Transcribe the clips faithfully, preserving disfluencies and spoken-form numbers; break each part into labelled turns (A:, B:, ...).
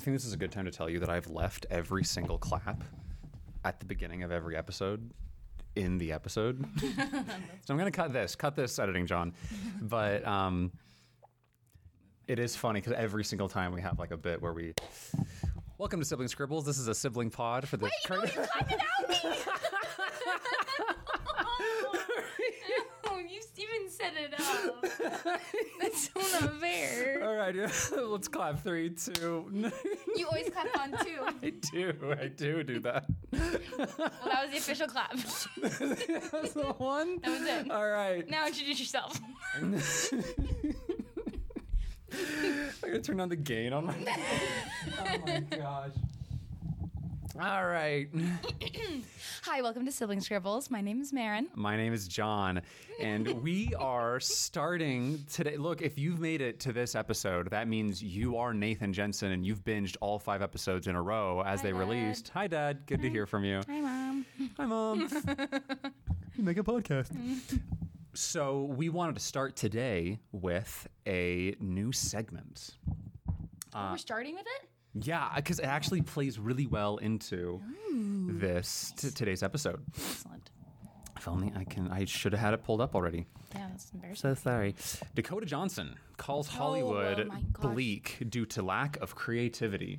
A: think this is a good time to tell you that I've left every single clap at the beginning of every episode in the episode. So I'm going to cut this. Cut this editing, John. But um, it is funny because every single time we have like a bit where we... Welcome to Sibling Scribbles. This is a sibling pod for the...
B: Wait, no, you clapped without me! Oh, you even set it up. That's so not fair.
A: All right, let's clap. Three, two...
B: You always clap on two.
A: I do. I do do that.
B: Well, that was the official clap.
A: That was the one?
B: That was it.
A: All right.
B: Now introduce yourself.
A: I'm going to turn on the gain on my... Oh, my gosh. All right.
B: Hi, welcome to Sibling Scribbles. My name is Marin.
A: My name is John, and we are starting today. Look, if you've made it to this episode, that means you are Nathan Jensen, and you've binged all five episodes in a row as
B: Hi,
A: they
B: Dad.
A: released. Hi, Dad. Good to hear from you.
B: Hi, Mom.
A: Hi, Mom. You make a podcast. So we wanted to start today with a new segment.
B: Oh, we're starting with it?
A: Yeah, because it actually plays really well into
B: Ooh,
A: this
B: nice.
A: t- today's episode.
B: Excellent.
A: If only I can, I should have had it pulled up already.
B: Yeah, that's embarrassing.
A: So sorry. Dakota Johnson calls Hollywood
B: oh my gosh.
A: bleak due to lack of creativity.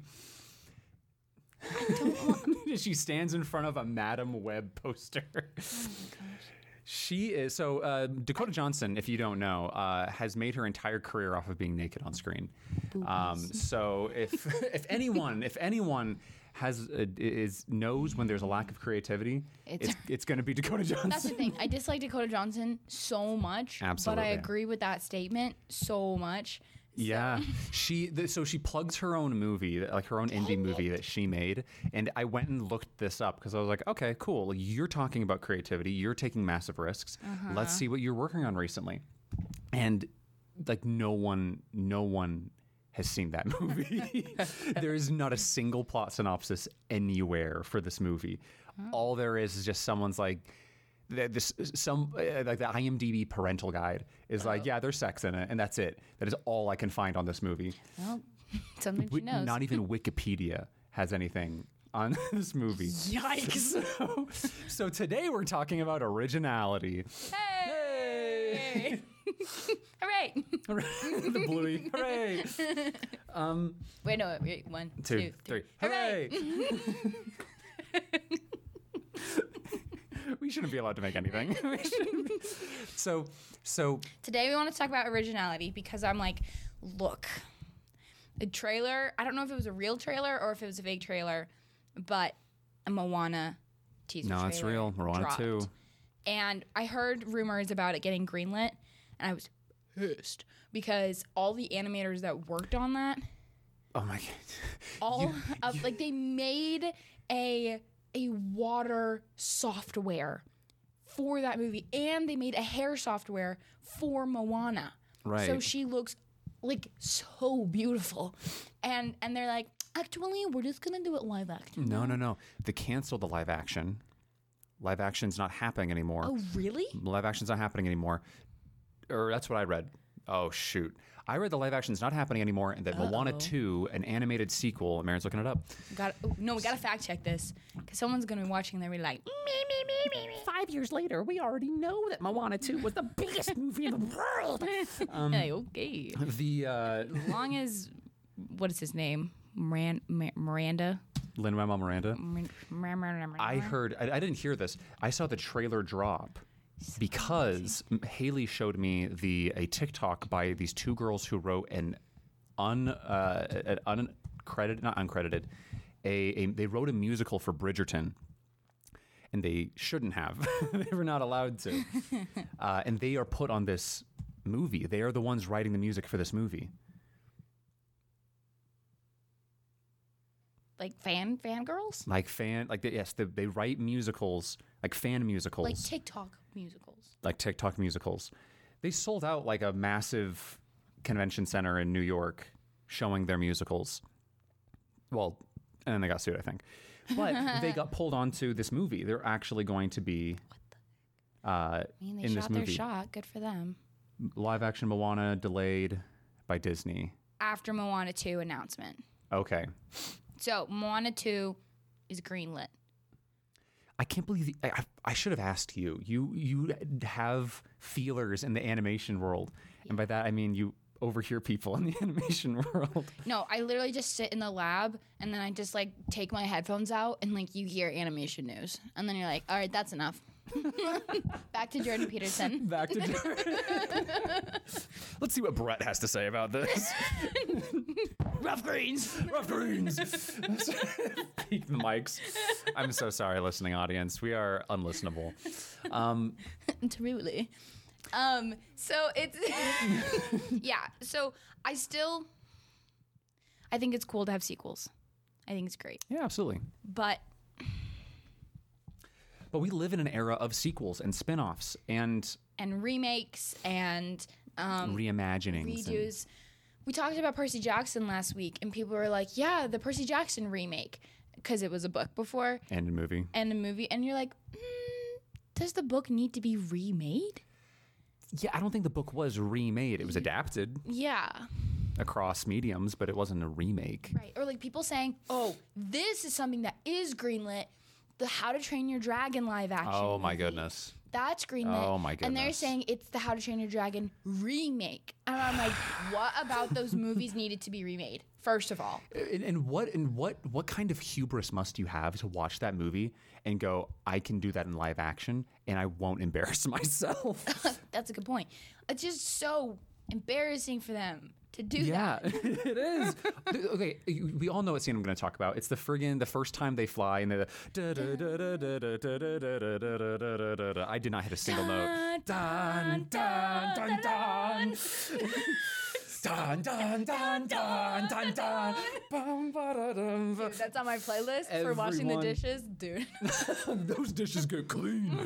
B: I don't want...
A: She stands in front of a Madam Web poster.
B: Oh my gosh.
A: She is so uh, Dakota Johnson, if you don't know, uh, has made her entire career off of being naked on screen. Um, so if if anyone if anyone has a, is knows when there's a lack of creativity, it's it's, it's going to be Dakota Johnson.
B: That's the thing. I dislike Dakota Johnson so much.
A: Absolutely.
B: But I agree with that statement so much.
A: Yeah, she th- so she plugs her own movie, like her own
B: Dang
A: indie movie
B: it.
A: that she made, and I went and looked this up because I was like, okay, cool. You're talking about creativity. You're taking massive risks.
B: Uh-huh.
A: Let's see what you're working on recently. And like no one, no one has seen that movie. There is not a single plot synopsis anywhere for this movie.
B: Huh.
A: All there is is just someone's like. This some uh, like the IMDb parental guide is like, yeah, there's sex in it, and that's it. That is all I can find on this movie.
B: Well, something she
A: Wi-
B: knows.
A: Not even Wikipedia has anything on this movie.
B: Yikes.
A: So, so today we're talking about originality.
B: Hey! Hooray!
A: The bluey, hooray! Um,
B: Wait, no, wait, one,
A: two,
B: two,
A: three,
B: Hooray!
A: hooray! We shouldn't be allowed to make anything. We shouldn't be- so, so
B: Today we want to talk about originality because I'm like, look, a trailer, I don't know if it was a real trailer or if it was a fake trailer, but a Moana teaser
A: No,
B: trailer
A: it's real. Moana
B: dropped.
A: two.
B: And I heard rumors about it getting greenlit, and I was pissed because all the animators that worked on that,
A: oh my god,
B: all
A: You-
B: of, like they made a a water software for that movie, and they made a hair software for Moana.
A: Right.
B: So she looks like so beautiful, and and they're like, actually, we're just gonna do it live action.
A: no, no, no. They canceled the live action. Live action's not happening anymore.
B: Oh, really?
A: Live action's not happening anymore. Or that's what I read. Oh, shoot. I read the live action's not happening anymore and that
B: Uh-oh.
A: Moana two, an animated sequel, Marin's looking it up.
B: Got oh, no, we gotta fact check this because someone's gonna be watching. They're gonna be like, me, me, me, me, me.
C: Five years later, we already know that Moana two was the biggest movie in the world.
A: Um,
B: Hey, okay.
A: The uh,
B: As long as what is his name, Moran, Ma- Miranda.
A: Lin-Manuel Miranda.
B: Mir-
A: I heard, I, I didn't hear this. I saw the trailer drop because Haley showed me the a TikTok by these two girls who wrote an un uh, an uncredited, not uncredited, a, a they wrote a musical for Bridgerton. And they shouldn't have. They were not allowed to. Uh, and they are put on this movie. They are the ones writing the music for this movie.
B: like fan fangirls,
A: Like fan, like they, yes, they, they write musicals, like fan musicals,
B: like TikTok musicals.
A: like TikTok musicals. They sold out like a massive convention center in New York showing their musicals. Well, and then they got sued, I think. But they got pulled onto this movie. They're actually going to be uh,
B: I mean, they
A: in this
B: shot their
A: movie.
B: shot. Good for them.
A: Live action Moana delayed by Disney.
B: After Moana two announcement.
A: Okay.
B: So Moana two is greenlit.
A: I can't believe I, I, I should have asked you. You you have feelers in the animation world, and by that I mean you overhear people in the animation world.
B: No, I literally just sit in the lab and then I just like take my headphones out and like you hear animation news, and then you're like, all right, that's enough. Back to Jordan Peterson.
A: Back to Jordan. Let's see what Brett has to say about this.
B: Rough greens.
A: Rough greens. Peak the mics. I'm so sorry, listening audience. We are unlistenable. Um,
B: Truly. Um, so it's yeah. So I still, I think it's cool to have sequels. I think it's great.
A: yeah, absolutely.
B: But
A: But we live in an era of sequels and spin-offs and
B: and remakes and um,
A: reimaginings. and-
B: redos. We talked about Percy Jackson last week, and people were like, "Yeah, the Percy Jackson remake," because it was a book before
A: and a movie.
B: and a movie, and you're like, mm, "Does the book need to be remade?"
A: Yeah, I don't think the book was remade. It was adapted
B: Yeah.
A: across mediums, but it wasn't a remake.
B: Right. Or like people saying, oh, this is something that is greenlit. The How to Train Your Dragon live action.
A: Oh my
B: movie.
A: goodness.
B: That's greenlit.
A: Oh, my
B: And they're
A: goodness.
B: saying it's the How to Train Your Dragon remake. And I'm like, what about those movies needed to be remade? First of all.
A: And, and what and what what kind of hubris must you have to watch that movie and go, I can do that in live action and I won't embarrass myself?
B: That's a good point. It's just so embarrassing for them to do
A: Yeah,
B: that.
A: it is. Okay, we all know what scene I'm going to talk about. It's the friggin' the first time they fly and they're the I did not hit a single note. Dun dun dun dun. Dun dun dun dun dun dun. Bum, ba-da-dum, ba-
B: Dude, that's on my playlist for washing the
A: Everyone-
B: dishes. Dude.
A: Those dishes get clean.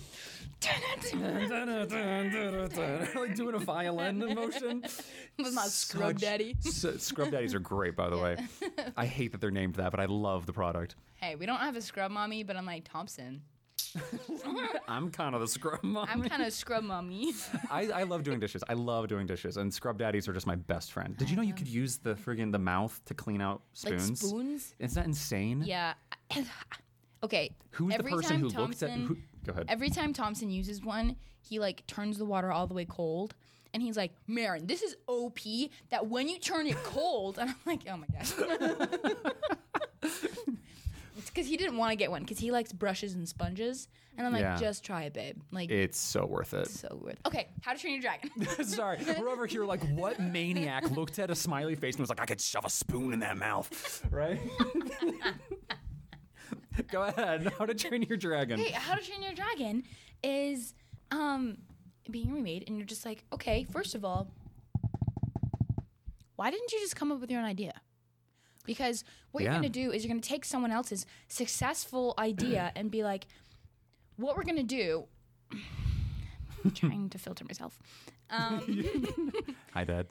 A: Like doing a violin motion.
B: With my scrub
A: Such-
B: daddy.
A: S- scrub daddies are great, by the way. I hate that they're named that, but I love the product.
B: Hey, we don't have a scrub mommy, but I'm like Thompson.
A: I'm kind of the scrub mom.
B: I'm kind of scrub mommy.
A: I, I love doing dishes. I love doing dishes, and scrub daddies are just my best friend. Did you know you could use the friggin' the mouth to clean out
B: Like
A: spoons?
B: spoons?
A: Isn't that insane?
B: Yeah. Okay.
A: Who's the
B: every
A: person
B: time
A: who looked at?
B: Thompson-
A: Who, go ahead.
B: Every time Thompson uses one, he like turns the water all the way cold. And he's like, Marin, this is O P that when you turn it cold, and I'm like, oh my God. It's because he didn't want to get one because he likes brushes and sponges. And I'm like,
A: Yeah.
B: just try it, babe. Like,
A: It's so worth it.
B: so good. Okay, How to Train Your Dragon.
A: Sorry, we're over here like, what maniac looked at a smiley face and was like, I could shove a spoon in that mouth, right? Go ahead. How to Train Your Dragon.
B: Hey, How to Train Your Dragon is um, being remade, and you're just like, okay, first of all, why didn't you just come up with your own idea? Because what you're
A: Yeah.
B: going to do is you're going to take someone else's successful idea and be like, what we're going to do. I'm trying to filter myself. Um,
A: Hi, Dad.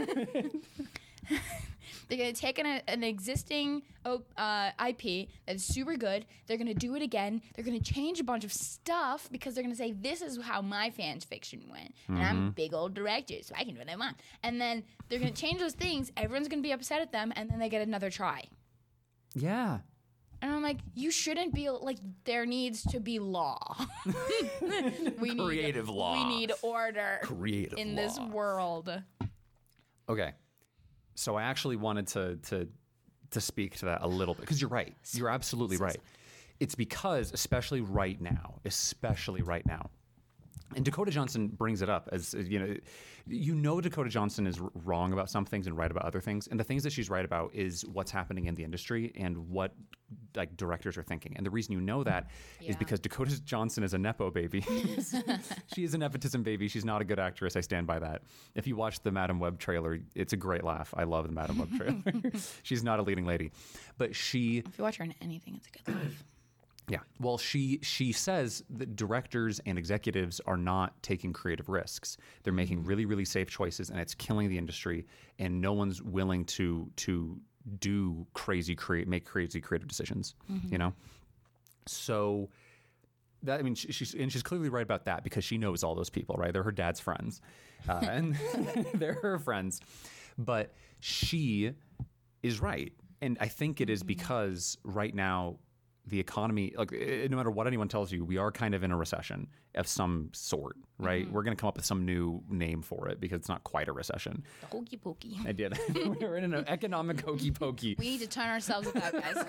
B: They're going to take an, an existing uh, I P that is super good. They're going to do it again. They're going to change a bunch of stuff because they're going to say, this is how my fans fiction went. And I'm a big old director, so I can do what I want. And then they're going to change those things. Everyone's going to be upset at them. And then they get another try.
A: Yeah.
B: And I'm like, you shouldn't be, like, there needs to be law. we
A: Creative
B: need,
A: law.
B: We need order
A: Creative
B: in this
A: law.
B: world.
A: Okay. So I actually wanted to to to speak to that a little bit because you're right. You're absolutely right. It's because, especially right now, especially right now, and Dakota Johnson brings it up as you know, you know Dakota Johnson is r- wrong about some things and right about other things, and the things that she's right about is what's happening in the industry and what like directors are thinking. And the reason you know that is
B: Yeah.
A: because Dakota Johnson is a nepo baby. She is a nepotism baby. She's not a good actress. I stand by that. If you watch the Madam Web trailer, it's a great laugh. I love the Madam Web trailer. She's not a leading lady, but she.
B: If you watch her in anything, it's a good laugh.
A: Yeah. Well, she she says that directors and executives are not taking creative risks. They're making really really safe choices, and it's killing the industry. And no one's willing to to do crazy create make crazy creative decisions. You know. So that I mean, she, she's and she's clearly right about that because she knows all those people, right? They're her dad's friends, uh, and they're her friends. But she is right. And I think it is because right now the economy, like eh, no matter what anyone tells you, we are kind of in a recession of some sort, right?
B: Mm-hmm.
A: We're going to come up with some new name for it because it's not quite a recession.
B: The hokey pokey.
A: I did. We're in an economic hokey pokey.
B: We need to turn ourselves about, guys.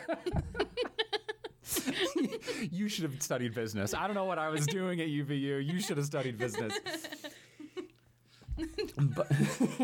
A: You should have studied business. I don't know what I was doing at U V U. You should have studied business. but,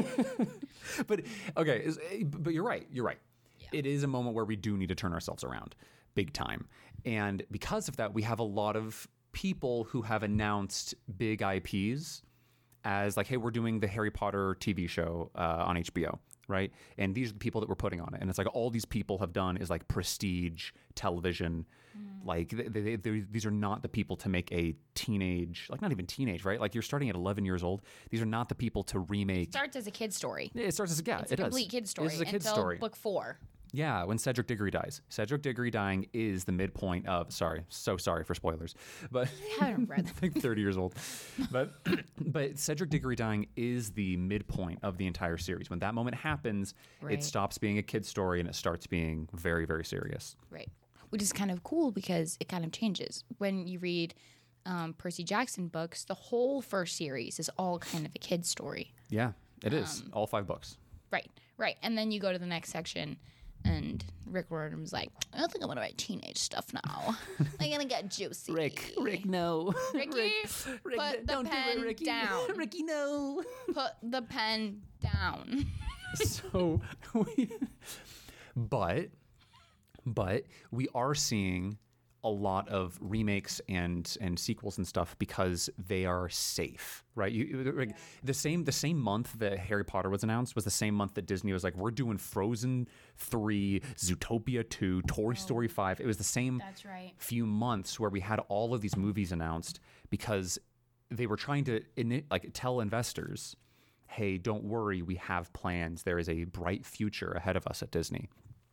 A: but okay, is- but you're right. You're right. It is a moment where we do need to turn ourselves around big time. And because of that, we have a lot of people who have announced big I Ps as like, hey, we're doing the Harry Potter T V show uh, on H B O, right? And these are the people that we're putting on it. And it's like all these people have done is like prestige television. Like they, they, they, these are not the people to make a teenage, like not even teenage, right? Like you're starting at eleven years old. These are not the people to remake.
B: Starts as a kid's story.
A: It starts as a yeah,
B: It's
A: it
B: a
A: does.
B: complete kid's story
A: This is a kid's
B: until
A: story.
B: book four.
A: Yeah, when Cedric Diggory dies. Cedric Diggory dying is the midpoint of, sorry, so sorry for spoilers, but
B: I haven't read them.
A: I think thirty years old. But but Cedric Diggory dying is the midpoint of the entire series. When that moment happens,
B: Right.
A: it stops being a kid's story and it starts being very, very serious.
B: Right. Which is kind of cool because it kind of changes. When you read um, Percy Jackson books, the whole first series is all kind of a kid's story.
A: Yeah, it is.
B: Um,
A: All five books.
B: Right, right. And then you go to the next section, and Rick Riordan's like, I think I'm going to write teenage stuff now. I'm going to get juicy.
C: no.
B: Ricky, put the pen down.
C: Ricky, no.
B: Put the pen down.
A: So, we, but, but we are seeing a lot of remakes and and sequels and stuff because they are safe, right? You, like, the same the same month that Harry Potter was announced was the same month that Disney was like, we're doing Frozen three, Zootopia two, Toy Story five. It was the same
B: That's right.
A: few months where we had all of these movies announced because they were trying to ini- like tell investors, hey, don't worry, we have plans. There is a bright future ahead of us at Disney.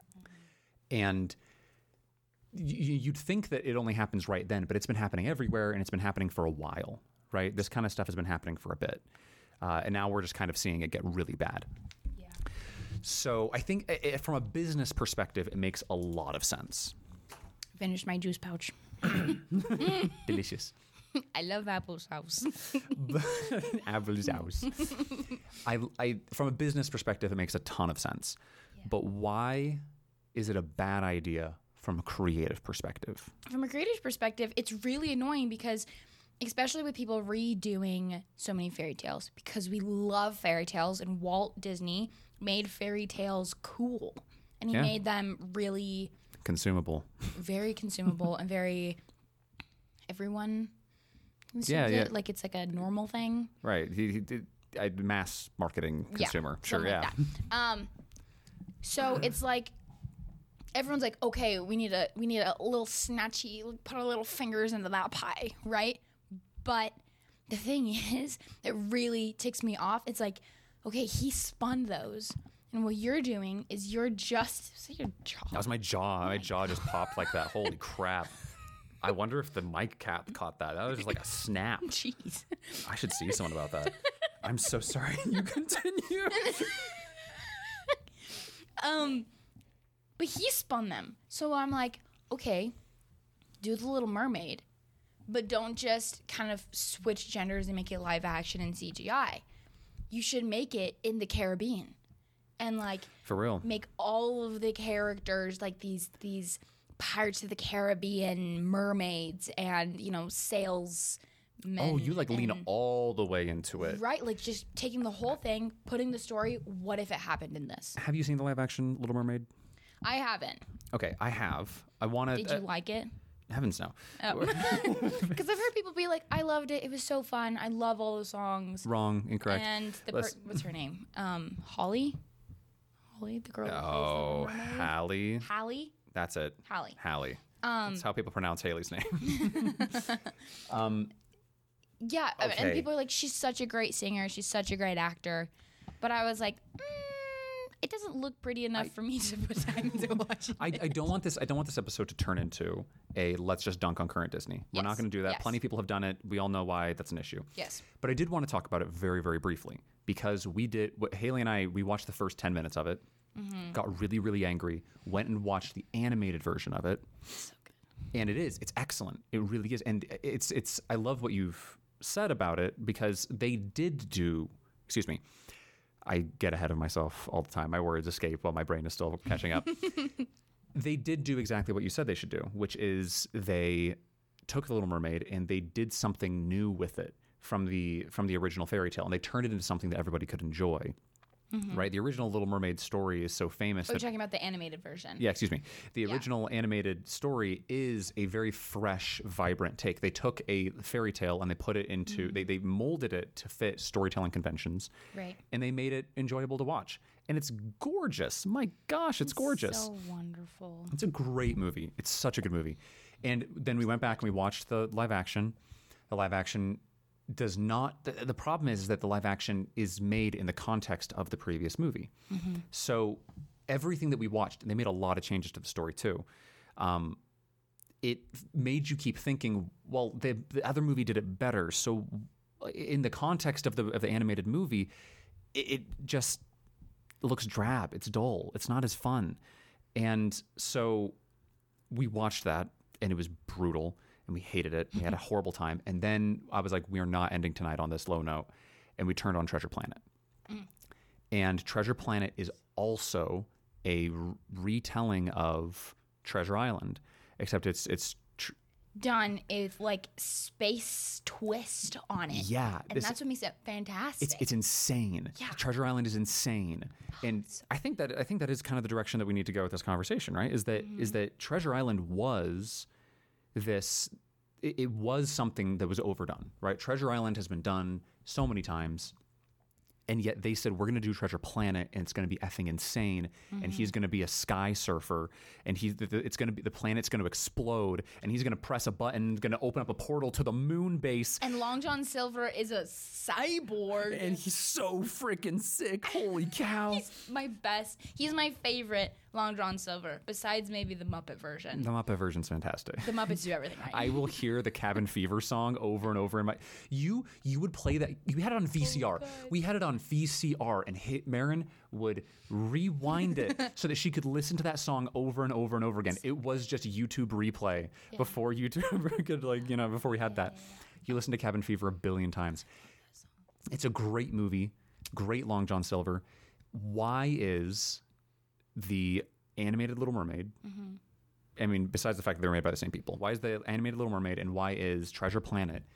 A: And y- you'd think that it only happens right then, but it's been happening everywhere and it's been happening for a while, right? This kind of stuff has been happening for a bit. Uh, and now we're just kind of seeing it get really bad.
B: Yeah.
A: So I think i- i- from a business perspective, it makes a lot of sense.
B: Finished my juice pouch.
A: Delicious.
B: I love apple sauce.
A: Apple's house. I, I, from a business perspective, it makes a ton of sense. But why is it a bad idea from a creative perspective?
B: From a creative perspective, it's really annoying because, especially with people redoing so many fairy tales, because we love fairy tales, and Walt Disney made fairy tales cool, and he
A: Yeah.
B: made them really
A: Consumable.
B: very consumable and very everyone consumes
A: Yeah, yeah.
B: it like it's like a normal thing.
A: Right. He, he did a mass marketing consumer.
B: Yeah,
A: sure,
B: something
A: yeah.
B: like that. Um, so it's like everyone's like, okay, we need a we need a little snatchy, put our little fingers into that pie, right? But the thing is, that really ticks me off. It's like, okay, he spun those, and what you're doing is you're just say your jaw.
A: That was my jaw. My jaw just popped like that. Holy crap. I wonder if the mic cap caught that. That was just like a snap.
B: Jeez.
A: I should see someone about that. I'm so sorry. You continue.
B: Um, but he spun them. So I'm like, okay, do the Little Mermaid, but don't just kind of switch genders and make it live action and C G I. You should make it in the Caribbean, and like
A: For real.
B: make all of the characters like these these Pirates of the Caribbean mermaids and you know salesmen.
A: Oh, you like lean
B: and-
A: all the way into it.
B: right, like just taking the whole thing, putting the story. What if it happened in this?
A: Have you seen the live action Little Mermaid?
B: I haven't.
A: Okay, I have. I want to.
B: Did you like it?
A: Heavens no.
B: Because I've heard people be like, "I loved it. It was so fun. I love all the songs."
A: Wrong. Incorrect.
B: And the per-
A: Let's-
B: what's her name? Um, Holly. Holly, the girl. Who plays the
A: Oh,
B: Little Mermaid?
A: Hallie.
B: Hallie.
A: That's it.
B: Hallie.
A: Hallie.
B: Um,
A: That's how people pronounce Haley's name. um,
B: Yeah, I mean, and
A: Okay.
B: people are like, "She's such a great singer. She's such a great actor," but I was like, mm, "It doesn't look pretty enough for me to put time into watching."
A: I, I don't want this. I don't want this episode to turn into a let's just dunk on current Disney. We're not
B: Yes,
A: going to do that.
B: yes.
A: Plenty of people have done it. We all know why that's an issue.
B: Yes.
A: But I did want to talk about it very, very briefly because we did. What Haley and I we watched the first ten minutes of it,
B: Mm-hmm.
A: got really, really angry, went and watched the animated version of it.
B: So good.
A: And it is. It's excellent. It really is. And it's, it's, I love what you've said about it because they did do, excuse me, I get ahead of myself all the time. My words escape while my brain is still catching up. They did do exactly what you said they should do, which is they took The Little Mermaid and they did something new with it from the from the original fairy tale, and they turned it into something that everybody could enjoy. Mm-hmm. Right? The original Little Mermaid story is so famous.
B: Oh,
A: that,
B: you're talking about the animated version.
A: yeah, excuse me. The
B: Yeah.
A: original animated story is a very fresh, vibrant take. They took a fairy tale and they put it into,
B: Mm-hmm.
A: they, they molded it to fit storytelling conventions.
B: Right.
A: And they made it enjoyable to watch. And it's gorgeous. My gosh, it's gorgeous.
B: So wonderful.
A: It's a great movie. It's such a good movie. And then we went back and we watched the live action. The live action does not, the, the problem is that the live action is made in the context of the previous movie. Mm-hmm. So everything that we watched, and they made a lot of changes to the story too. Um, it made you keep thinking, well, the, the other movie did it better. So in the context of the of the animated movie, it, it just looks drab. It's dull. It's not as fun. And so we watched that, and it was brutal, and we hated it. We had a horrible time. And then I was like, we are not ending tonight on this low note. And we turned on Treasure Planet. Mm. And Treasure Planet is also a r- retelling of Treasure Island, except it's it's tr-
B: Done with like space twist on it.
A: yeah,
B: And
A: this-
B: that's what makes it fantastic.
A: It's it's insane.
B: Yeah.
A: Treasure Island is insane, and I think that I think that is kind of the direction that we need to go with this conversation, right? Is that is that Treasure Island was this? It, it was something that was overdone, right? Treasure Island has been done so many times, and yet they said we're going to do Treasure Planet, and it's going to be effing insane, and he's going to be a sky surfer, and he's the, the- it's going to be the planet's going to explode, and he's going to press a button, going to open up a portal to the moon base.
B: and Long John Silver is a cyborg.
A: And he's so freaking sick. Holy cow.
B: He's my best. He's my favorite Long John Silver, besides maybe the Muppet version.
A: The Muppet version's fantastic.
B: The Muppets do everything right.
A: I will hear the Cabin Fever song over and over in my. You you would play that. You had it on V C R. We had it on V C R, and hit, Marin would rewind it so that she could listen to that song over and over and over again. It was just YouTube replay before YouTube could like you know before we had that. You listen to Cabin Fever a billion times. It's a great movie. Great Long John Silver. Why is the animated Little Mermaid?
B: Mm-hmm.
A: I mean, besides the fact that they were made by the same people, why is the animated Little Mermaid and why is Treasure Planet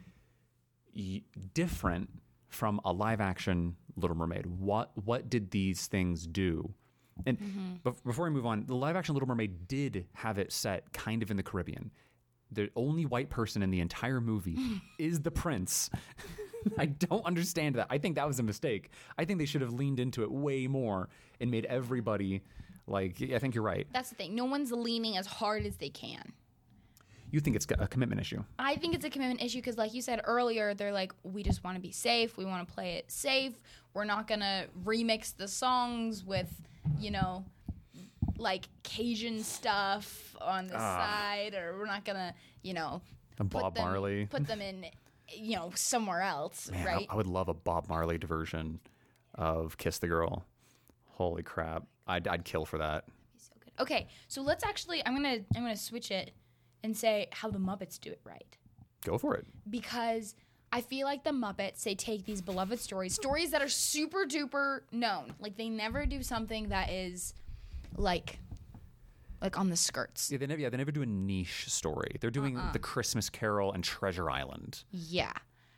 A: y- different from a live action Little Mermaid? What what did these things do? And
B: Mm-hmm.
A: bef- before we move on, the live action Little Mermaid did have it set kind of in the Caribbean. The only white person in the entire movie is the prince. I don't understand that. I think that was a mistake. I think they should have leaned into it way more and made everybody like, I think you're right.
B: That's the thing. No one's leaning as hard as they can.
A: You think it's a commitment issue.
B: I think it's a commitment issue because, like you said earlier, they're like, we just want to be safe. We want to play it safe. We're not going to remix the songs with, you know, like Cajun stuff on the side, or we're not going to, you know,
A: And
B: put
A: Bob
B: them,
A: Marley.
B: put them in, you know, somewhere else,
A: Man, I-
B: right?
A: I, would love a Bob Marley version of Kiss the Girl. Holy crap. I'd, I'd kill for that.
B: So good. Okay, so let's actually, I'm gonna, I'm gonna switch it and say how the Muppets do it right.
A: Go for it.
B: Because I feel like the Muppets, they take these beloved stories, stories that are super duper known. Like they never do something that is like like on the skirts.
A: Yeah, they never, yeah, they never do a niche story. They're doing
B: Uh-uh.
A: The Christmas Carol and Treasure Island.
B: Yeah.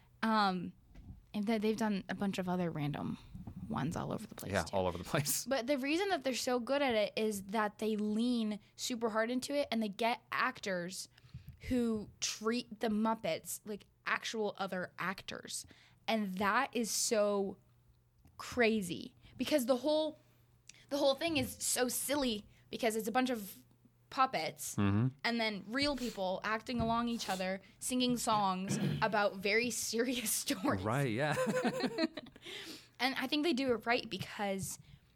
B: Um and then they've done a bunch of other random ones all over the place.
A: Yeah,
B: too.
A: all over the place.
B: But the reason that they're so good at it is that they lean super hard into it and they get actors who treat the Muppets like actual other actors. And that is so crazy because the whole the whole thing is so silly because it's a bunch of puppets and then real people acting along each other singing songs about very serious stories.
A: Right, yeah.
B: And I think they do it right because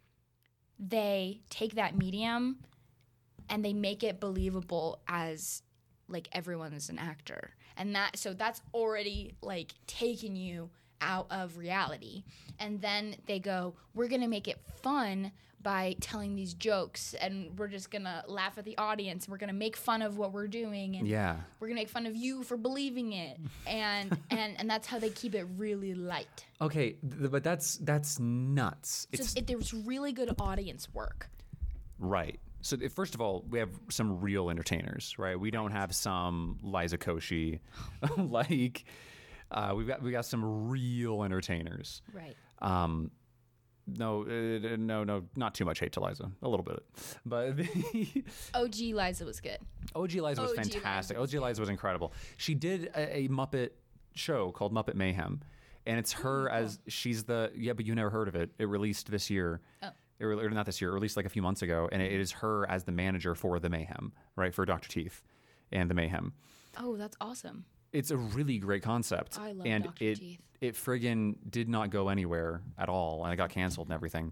B: they take that medium and they make it believable as like everyone is an actor. And that so that's already like taking you out of reality. And then they go, we're going to make it fun by telling these jokes, and we're just gonna laugh at the audience, and we're gonna make fun of what we're doing, and
A: Yeah.
B: we're gonna make fun of you for believing it, and and and that's how they keep it really light.
A: Okay, th- but that's that's nuts.
B: So
A: It's
B: it, there was really good audience work.
A: right. So th- first of all, we have some real entertainers, right? We don't have some Liza Koshy, like uh, we've got we got some real entertainers.
B: Right.
A: Um, no, uh, no, no, not too much hate to Liza, a little bit, but the
B: O G Liza was good.
A: O G Liza was
B: O G Liza
A: fantastic.
B: was
A: O G Liza was incredible. She did a, a Muppet show called Muppet Mayhem, and it's her as she's the yeah, but you never heard of it. It released this year.
B: Oh.
A: It re- or not this year, it released like a few months ago, and it, it is her as the manager for the Mayhem, right, for Doctor Teeth and the Mayhem.
B: Oh, that's awesome.
A: It's a really great concept,
B: I love
A: and
B: Doctor
A: it
B: Teeth.
A: it friggin' did not go anywhere at all, and it got canceled and everything.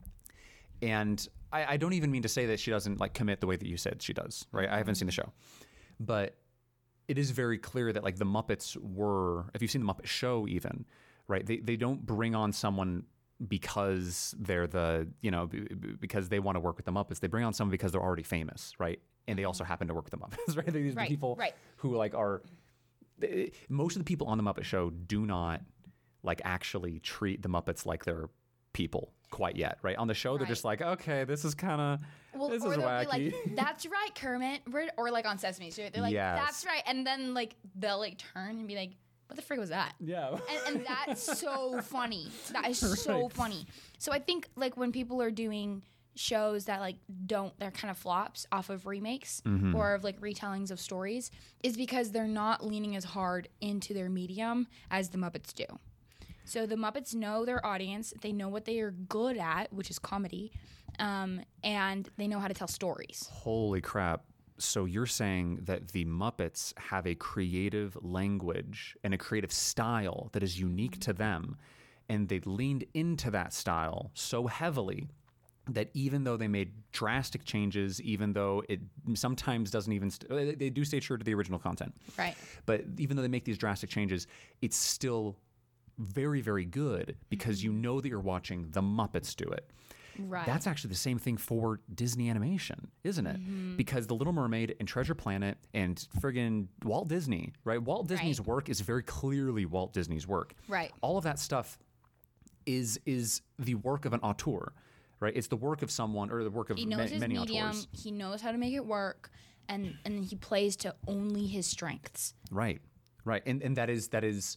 A: And I, I don't even mean to say that she doesn't like commit the way that you said she does, right? I haven't seen the show, but it is very clear that like the Muppets were, if you've seen the Muppet Show, even right, they they don't bring on someone because they're the you know b- b- because they want to work with the Muppets. They bring on someone because they're already famous, right? And they also happen to work with the Muppets, right? These
B: Right,
A: people
B: right.
A: who like are they, most of the people on the Muppet Show do not like actually treat the Muppets like they're people quite yet, right? On the show, they're
B: Right.
A: just like, okay, this is kind of
B: Well,
A: this
B: or
A: is
B: they'll
A: wacky.
B: be like, "That's right, Kermit," We're, or like on Sesame Street, they're like,
A: Yes.
B: "That's right," and then like they'll like turn and be like, "What the frig was that?"
A: yeah.
B: and, and that's so funny. That is so
A: Right.
B: funny. So I think like when people are doing shows that like don't, they're kind of flops off of remakes
A: Mm-hmm.
B: or of like retellings of stories, is because they're not leaning as hard into their medium as the Muppets do. So the Muppets know their audience. They know what they are good at, which is comedy, um, and they know how to tell stories.
A: Holy crap. So you're saying that the Muppets have a creative language and a creative style that is unique to them, and they leaned into that style so heavily that even though they made drastic changes, even though it sometimes doesn't even st- they do stay true to the original content,
B: Right.
A: but even though they make these drastic changes, it's still very, very good because you know that you're watching the Muppets do it.
B: Right.
A: That's actually the same thing for Disney animation, isn't it?
B: Mm-hmm.
A: Because The Little Mermaid and Treasure Planet and friggin' Walt Disney, right? Walt Disney's
B: Right.
A: work is very clearly Walt Disney's work.
B: Right.
A: All of that stuff is is the work of an auteur, right? It's the work of someone or the work of
B: He
A: ma-
B: knows his
A: many
B: medium.
A: auteurs.
B: He knows how to make it work, and and he plays to only his strengths.
A: Right, right, and and that is that is,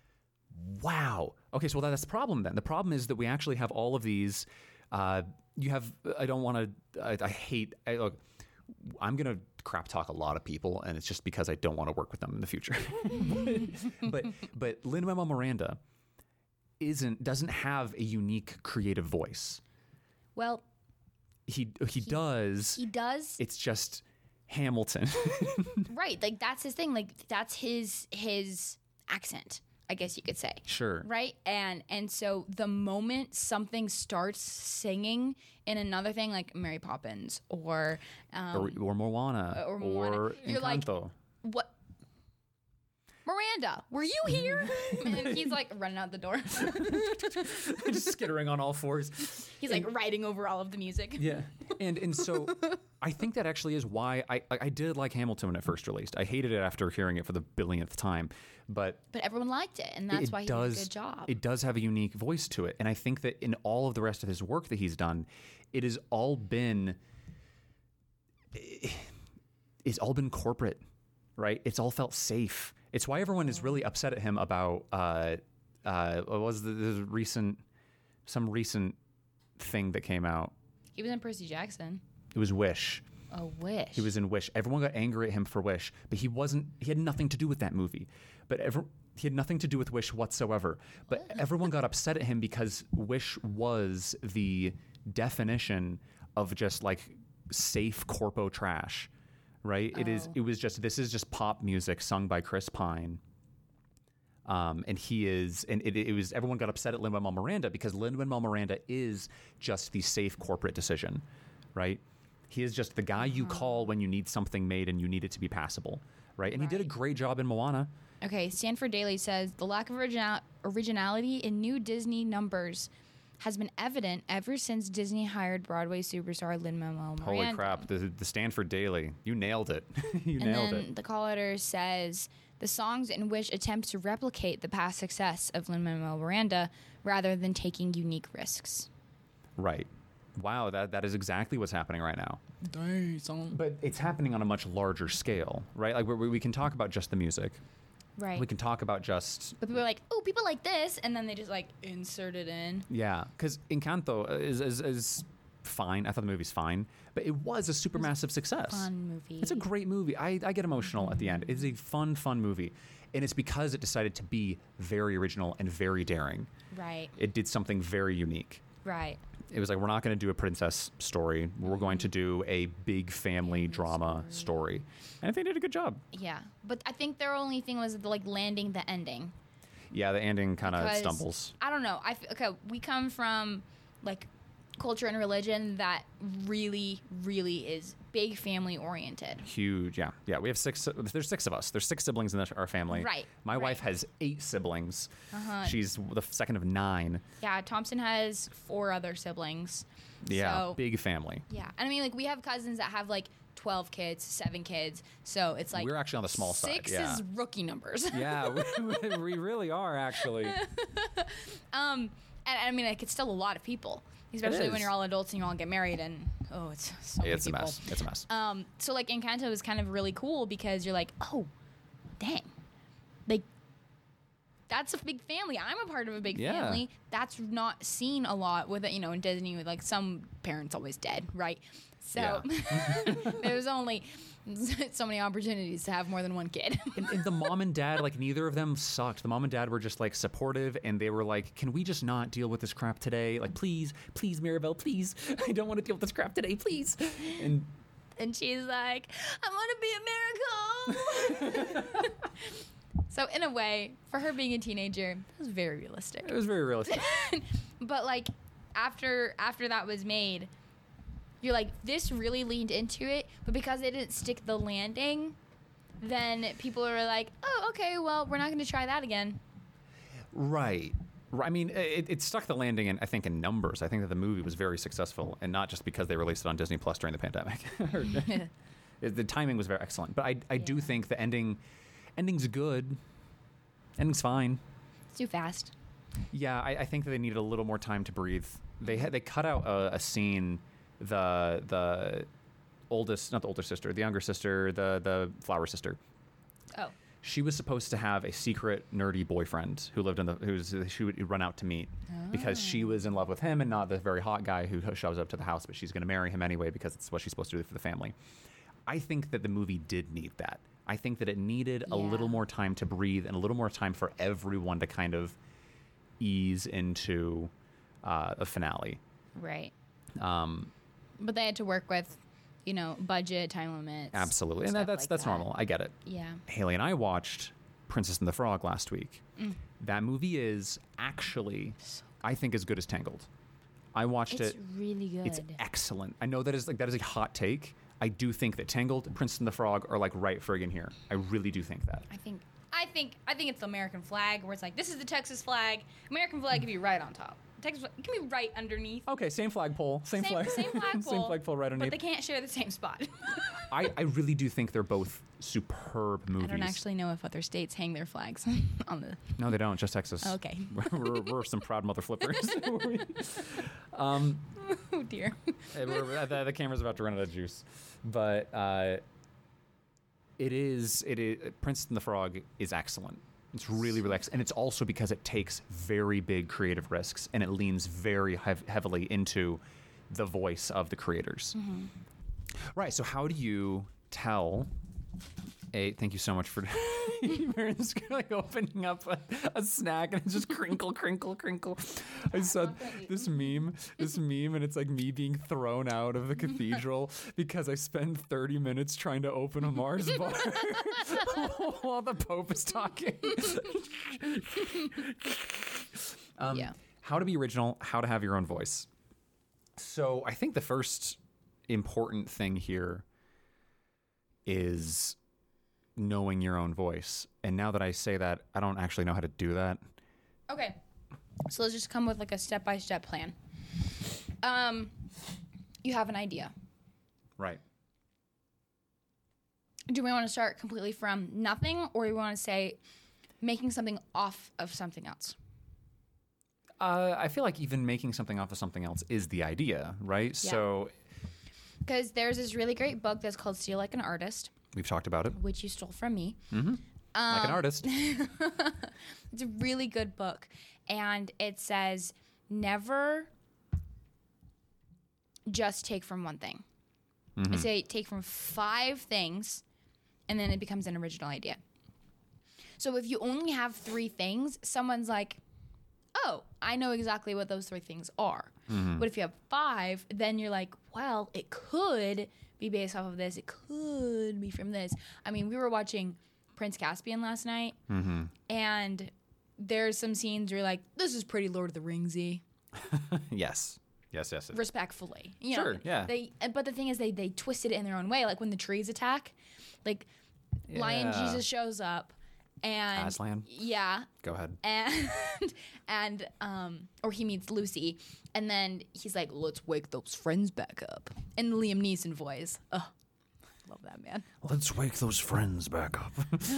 A: wow. Okay, so well, that's the problem then. The problem is that we actually have all of these. Uh, you have. I don't want to. I, I hate. I, look, I'm gonna crap talk a lot of people, and it's just because I don't want to work with them in the future. but but, but Lin-Manuel Miranda isn't doesn't have a unique creative voice.
B: Well,
A: He he, does.
B: he does.
A: It's just Hamilton.
B: Right. Like that's his thing. Like that's his his accent, I guess you could say.
A: Sure.
B: Right? And and so the moment something starts singing in another thing like Mary Poppins or um,
A: Or, or Moana.
B: or Moana,
A: Or
B: you're like,
A: Encanto.
B: what Miranda, were you here? And he's like running out the door.
A: Just skittering on all fours.
B: He's like writing over all of the music.
A: Yeah, and and so I think that actually is why I I did like Hamilton when it first released. I hated it after hearing it for the billionth time, but
B: But everyone liked it, and that's
A: it
B: why he
A: does
B: did a good job.
A: it does have a unique voice to it, and I think that in all of the rest of his work that he's done, it has all been it's all been corporate, right? It's all felt safe. It's why everyone is really upset at him about uh, uh, what was the, the recent some recent thing that came out.
B: He was in Percy Jackson.
A: It was Wish.
B: A Wish.
A: He was in Wish. Everyone got angry at him for Wish, but he wasn't. He had nothing to do with that movie. But ever, he had nothing to do with Wish whatsoever. But everyone got upset at him because Wish was the definition of just like safe corpo trash, right? It is.
B: Oh.
A: It was just. This is just pop music sung by Chris Pine. Um, and he is, and it, it was. Everyone got upset at Lin-Manuel Miranda because Lin-Manuel Miranda is just the safe corporate decision, right? He is just the guy you call when you need something made and you need it to be passable, right? And he did a
B: Right.
A: great job in Moana.
B: Okay, Stanford Daily says the lack of original- originality in new Disney numbers has been evident ever since Disney hired Broadway superstar Lin-Manuel Miranda.
A: Holy crap! The the Stanford Daily, you nailed it. you
B: and
A: nailed
B: then
A: it.
B: the call letter says the songs in which attempt to replicate the past success of Lin-Manuel Miranda rather than taking unique risks.
A: Right. Wow, that that is exactly what's happening right now.
C: Dang, son.
A: But it's happening on a much larger scale, right? Like we we can talk about just the music.
B: Right.
A: We can talk about just
B: But people are like, oh, people like this, and then they just like insert it in.
A: yeah, because Encanto is, is is fine. I thought the movie's fine, but it was a supermassive success.
B: Fun movie.
A: It's a great movie. I, I get emotional at the end. It's a fun, fun movie. And it's because it decided to be very original and very daring.
B: Right.
A: It did something very unique.
B: Right.
A: It was like, we're not going to do a princess story. We're going to do a big family drama story. And I think they did a good job.
B: Yeah. But I think their only thing was like landing the ending.
A: Yeah, the ending kind of
B: Because,
A: stumbles.
B: I don't know. I f- okay. We come from like culture and religion that really, really is big family oriented.
A: Huge, yeah. Yeah, we have six, there's six of us. There's six siblings in the, our family.
B: Right,
A: My wife
B: right.
A: has eight siblings.
B: Uh-huh.
A: She's the second of nine.
B: Yeah. Thompson has four other siblings.
A: Yeah,
B: So,
A: big family.
B: yeah. And I mean, like we have cousins that have like twelve kids, seven kids. So it's like
A: We're actually on the small side.
B: six
A: Yeah.
B: is rookie numbers.
A: Yeah, we, we really are actually.
B: Um, and I mean, like, it's still a lot of people, especially when
A: is.
B: you're all adults and you all get married, and oh, it's so many
A: It's a
B: people.
A: mess. It's a mess.
B: Um, so like Encanto is kind of really cool because you're like, oh, dang, like that's a big family. I'm a part of a big
A: Yeah.
B: family. That's not seen a lot with it, you know, in Disney. With like some parents always dead, right? So there's only so many opportunities to have more than one kid.
A: And, and the mom and dad, like neither of them sucked. The mom and dad were just like supportive, and they were like, "Can we just not deal with this crap today? Like, please, please, Mirabelle, please. I don't want to deal with this crap today, please." And
B: And she's like, I want to be a miracle. So in a way, for her being a teenager, it was very realistic.
A: it was very realistic.
B: But like after after that was made, you're like, this really leaned into it, but because they didn't stick the landing, then people are like, oh, okay, well, we're not going to try that again.
A: Right. Right. I mean, it, it stuck the landing in, I think, in numbers. I think that the movie was very successful, and not just because they released it on Disney Plus during the pandemic. It- the timing was very excellent. But I, I do
B: Yeah.
A: think the ending, ending's good. Ending's fine.
B: It's too fast.
A: Yeah, I, I think that they needed a little more time to breathe. They had they cut out a, a scene. The the oldest, not the older sister, the younger sister, the the flower sister.
B: Oh.
A: She was supposed to have a secret nerdy boyfriend who lived in the who's she would run out to meet because she was in love with him and not the very hot guy who shows up to the house, but she's going to marry him anyway because it's what she's supposed to do for the family. I think that the movie did need that. I think that it needed a
B: Yeah.
A: little more time to breathe and a little more time for everyone to kind of ease into uh, a finale.
B: Right.
A: Um,
B: But they had to work with, you know, budget, time limits.
A: absolutely, and that,
B: stuff
A: that's
B: like
A: that's
B: that.
A: normal. I get it.
B: Yeah.
A: Haley and I watched Princess and the Frog last week.
B: Mm.
A: That movie is actually, I think, as good as Tangled. I watched
B: It's
A: it.
B: really good.
A: It's excellent. I know that is like that is a hot take. I do think that Tangled and Princess and the Frog are like right friggin' here. I really do think that.
B: I think I think I think it's the American flag where it's like, this is the Texas flag. American flag can be right on top. Texas flag, it can be right underneath.
A: Okay, same flagpole, same,
B: Same,
A: flag,
B: same flagpole.
A: same flagpole right
B: But
A: underneath.
B: they can't share the same spot.
A: I, I really do think they're both superb movies.
B: I don't actually know if other states hang their flags on the.
A: No, they don't. Just Texas.
B: Okay.
A: we're, we're some proud mother flippers. um,
B: Oh dear.
A: Hey, we're- we're- the, the camera's about to run out of juice, but uh, it is it is Princess and the Frog is excellent. It's really really excellent, and it's also because it takes very big creative risks and it leans very hev- heavily into the voice of the creators. Right. So how do you tell? A, thank you so much for Marin's like opening up a, a snack and it's just crinkle, crinkle, crinkle. I saw this meme, this meme, and it's like me being thrown out of the cathedral because I spend thirty minutes trying to open a Mars bar while the Pope is talking. um,
B: Yeah.
A: How to be original, how to have your own voice. So I think the first important thing here is knowing your own voice. And now that I say that, I don't actually know how to do that.
B: Okay. So let's just come with like a step-by-step plan. Um, you have an idea.
A: Right.
B: Do we want to start completely from nothing, or we want to say making something off of something else?
A: Uh, I feel like even making something off of something else is the idea, right?
B: Yeah.
A: So
B: Because there's this really great book that's called Steal Like an Artist,
A: we've talked about it.
B: which you stole from me.
A: Mm-hmm. like an artist.
B: It's a really good book. And it says, never just take from one thing.
A: Mm-hmm.
B: I say take from five things, and then it becomes an original idea. So if you only have three things, someone's like, oh, I know exactly what those three things are.
A: Mm-hmm.
B: But if you have five, then you're like, well, it could be based off of this. It could be from this. I mean, we were watching Prince Caspian last night,
A: Mm-hmm.
B: and there's some scenes where you're like, this is pretty Lord of the Ringsy,
A: Yes. Yes, yes. yes.
B: respectfully. You
A: Sure,
B: know,
A: yeah.
B: They, but the thing is, they they twisted it in their own way. Like when the trees attack, like Lion
A: Yeah.
B: Jesus shows up, and
A: Aslan?
B: yeah,
A: Go ahead.
B: and and um, or he meets Lucy, and then he's like, let's wake those friends back up, in the Liam Neeson voice. Ugh, love that man.
A: Let's wake those friends back up.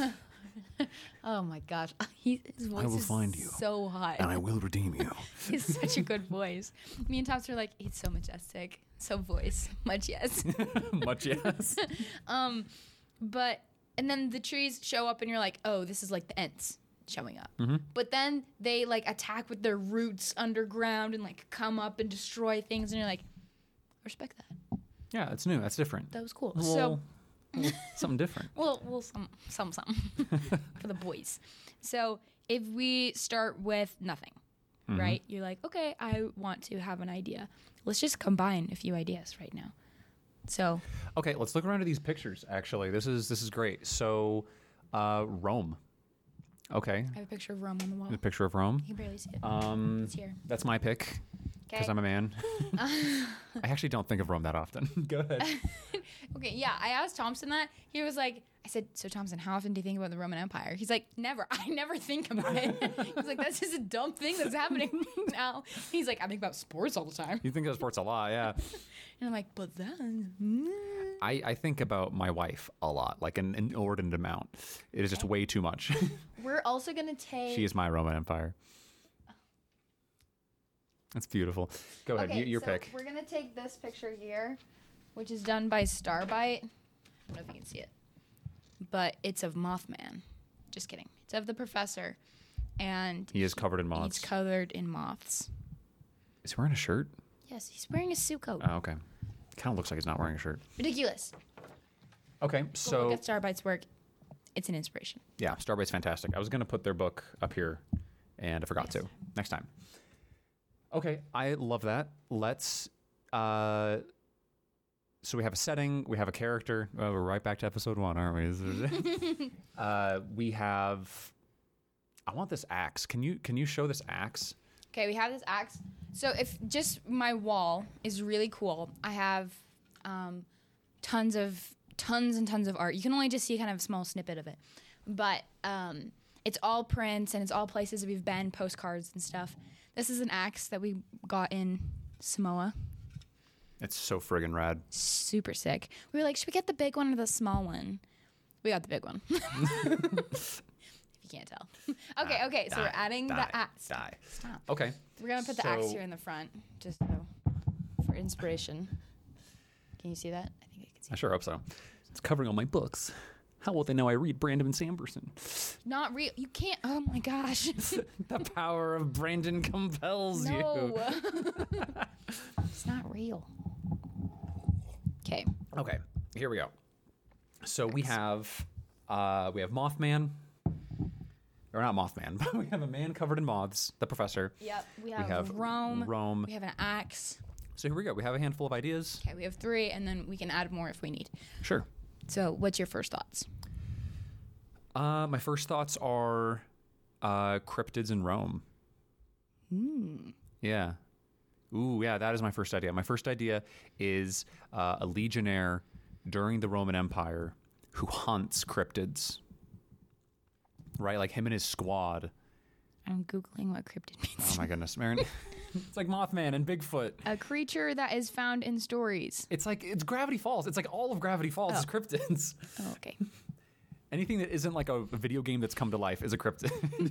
B: Oh my gosh, he, his voice
A: will
B: is
A: find you,
B: so hot.
A: I will redeem you.
B: He's such a good voice. Me and Thomas are like, he's so majestic, so voice, much yes.
A: Much yes.
B: um, but and then the trees show up, and you're like, oh, this is like the Ents showing up.
A: Mm-hmm.
B: But then they like attack with their roots underground and like come up and destroy things, and you're like, respect that.
A: Yeah, it's new. That's different.
B: That was cool.
A: A
B: So.
A: little- little something different.
B: Well, well, some, some, some for the boys. So if we start with nothing,
A: Mm-hmm.
B: right? You're like, okay, I want to have an idea. Let's just combine a few ideas right now. So
A: Okay, let's look around at these pictures. Actually, this is this is great. So, uh, Rome. Okay,
B: I have a picture of Rome on the wall.
A: the picture of Rome.
B: You can barely see it.
A: Um,
B: It's here.
A: that's my pick because
B: Okay.
A: I'm a man. I actually don't think of Rome that often. Go ahead.
B: Okay, yeah. I asked Thompson that. He was like, I said, so Thompson, how often do you think about the Roman Empire? He's like, never. I never think about it. He's like, that's just a dumb thing that's happening now. He's like, I think about sports all the time.
A: You think of sports a lot, yeah.
B: And I'm like, but then. mm."
A: I, I think about my wife a lot, like an inordinate amount. It is just way too much.
B: We're also going to take.
A: She is my Roman Empire. That's beautiful. Go ahead,
B: Okay,
A: you, your
B: so
A: pick.
B: We're gonna take this picture here, which is done by Starbite. I don't know if you can see it, but it's of Mothman. Just kidding. It's of the professor, and
A: He is covered in moths.
B: he's covered in moths.
A: Is he wearing a shirt?
B: Yes, he's wearing a suit coat.
A: Oh, okay. Kind of looks like he's not wearing a shirt.
B: Ridiculous.
A: Okay,
B: Go
A: so
B: look at Starbite's work. It's an inspiration.
A: yeah, Starbite's fantastic. I was going to put their book up here, and I forgot to. Next time. Okay, I love that. Let's. Uh, so we have a setting, we have a character. Oh, we're right back to episode one, aren't we? uh, we have. I want this axe. Can you can you show this axe?
B: Okay, we have this axe. So if just my wall is really cool, I have um, tons of tons and tons of art. You can only just see kind of a small snippet of it, but um, it's all prints and it's all places that we've been, postcards and stuff. This is an axe that we got in Samoa.
A: It's so friggin' rad.
B: Super sick. We were like, should we get the big one or the small one? We got the big one. If you can't tell. Okay,
A: Die,
B: okay. So
A: die,
B: we're adding
A: die,
B: the axe.
A: Die.
B: Stop.
A: Okay.
B: We're gonna put the axe
A: So-
B: here in the front, just so for inspiration. Can you see that? I think I can see.
A: I sure hope so. It's covering all my books. How will they know I read Brandon Sanderson?
B: Not real. You can't. Oh my gosh.
A: The power of Brandon compels you.
B: No. It's not real. Okay.
A: Okay, here we go. So we have uh, we have Mothman, or not Mothman, but we have a man covered in moths, the professor.
B: Yep. We have,
A: have
B: Rome.
A: Rome.
B: We have an axe.
A: So here we go. We have a handful of ideas.
B: Okay. We have three, and then we can add more if we need.
A: Sure.
B: So, what's your first thoughts?
A: Uh, my first thoughts are uh, cryptids in Rome.
B: Hmm.
A: Yeah. Ooh, yeah, that is my first idea. My first idea is uh, a legionnaire during the Roman Empire who hunts cryptids. Right? Like him and his squad
B: I'm Googling what cryptid means.
A: Oh my goodness, Marin. It's like Mothman and Bigfoot.
B: A creature that is found in stories.
A: It's like, it's Gravity Falls. It's like all of Gravity Falls
B: Oh.
A: is cryptids.
B: Oh, okay.
A: Anything that isn't like a, a video game that's come to life is a cryptid.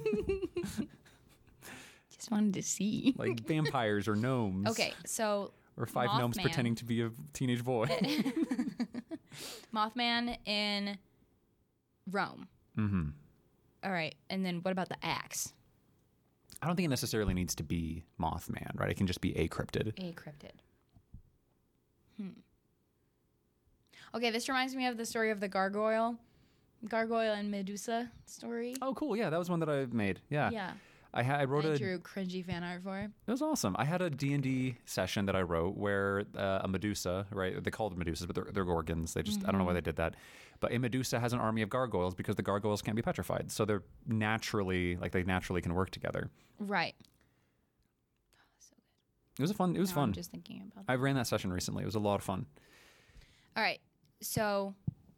B: Just wanted to see.
A: Like vampires or gnomes.
B: Okay, so
A: Or five gnomes
B: Mothman.
A: pretending to be a teenage boy.
B: Mothman in Rome.
A: Mm-hmm.
B: All right, and then what about the axe?
A: I don't think it necessarily needs to be Mothman, right? It can just be a cryptid.
B: A cryptid. Hmm. Okay, this reminds me of the story of the gargoyle. Gargoyle and Medusa story.
A: Oh, cool. Yeah, that was one that I made. Yeah.
B: Yeah.
A: I, ha- I wrote
B: I
A: a...
B: drew cringy fan art for.
A: It was awesome. I had a D and D session that I wrote where uh, a Medusa, right? They call them Medusas, but they're, they're Gorgons. They just, I don't know why they did that. But a Medusa has an army of gargoyles because the gargoyles can't be petrified. So they're naturally, like they naturally can work together.
B: Right.
A: It was a fun, it was
B: Now
A: fun.
B: I'm just thinking about that.
A: I ran that session recently. It was a lot of fun.
B: All right, so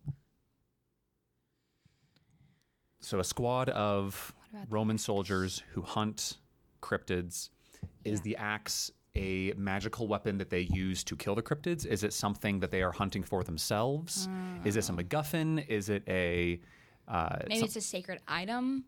A: So a squad of
B: What about the
A: Roman soldiers who hunt cryptids. Is
B: Yeah.
A: the axe a magical weapon that they use to kill the cryptids? Is it something that they are hunting for themselves? Is this a MacGuffin? Is it a... Uh,
B: maybe
A: some-
B: it's a sacred item.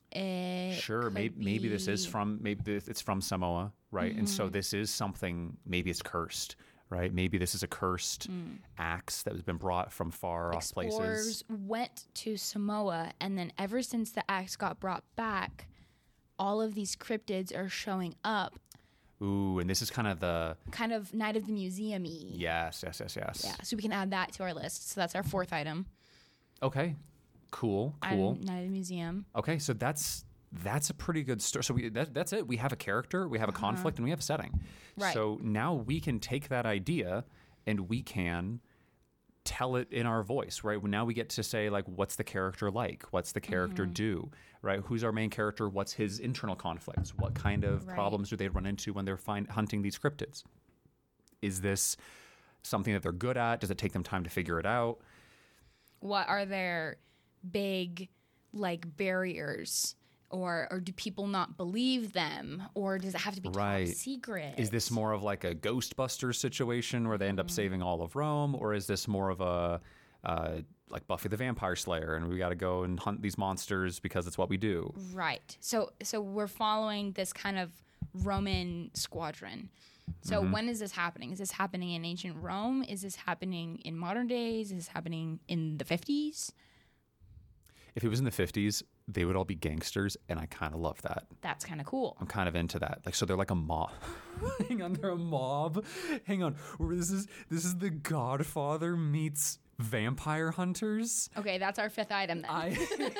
B: It
A: Sure,
B: could
A: maybe, maybe this is
B: be-
A: from maybe this- it's from Samoa, right? And
B: Mm-hmm.
A: so this is something. Maybe it's cursed, right? Maybe this is a cursed axe that has been brought from far off places.
B: Explorers went to Samoa, and then ever since the axe got brought back, all of these cryptids are showing up,
A: Ooh, and this is kind of the
B: kind of Night of the Museum-y.
A: yes, yes, yes, yes.
B: Yeah, so we can add that to our list. So that's our fourth item.
A: Okay, cool, cool.
B: Item, Night of the Museum.
A: Okay, so that's that's a pretty good story. So we that, that's it. We have a character, we have a conflict, and we have a setting.
B: Uh-huh. Right.
A: So now we can take that idea and we can tell it in our voice, right? Now we get to say like, what's the character like? What's the character
B: Mm-hmm.
A: do? Right? Who's our main character? What's his internal conflicts? What kind of
B: Right.
A: problems do they run into when they're find, hunting these cryptids? Is this something that they're good at? Does it take them time to figure it out?
B: What are their big, like, barriers? Or, or do people not believe them? Or does it have to be
A: Right.
B: top secret?
A: Is this more of like a Ghostbusters situation where they end up saving all of Rome, or is this more of a uh, like Buffy the Vampire Slayer, and we got to go and hunt these monsters because it's what we do?
B: Right. So so we're following this kind of Roman squadron. So
A: Mm-hmm.
B: when is this happening? Is this happening in ancient Rome? Is this happening in modern days? Is this happening in the fifties?
A: If it was in the fifties, they would all be gangsters, and I kind of love that.
B: That's kind of cool.
A: I'm kind of into that. Like, so they're like a mob. Hang on, they're a mob. Hang on, this is this is the Godfather meets vampire hunters.
B: Okay, that's our fifth item then.
A: I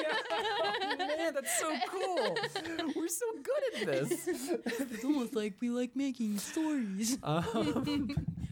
A: man, that's so cool. We're so good at this.
B: It's almost like we like making stories.
A: Um,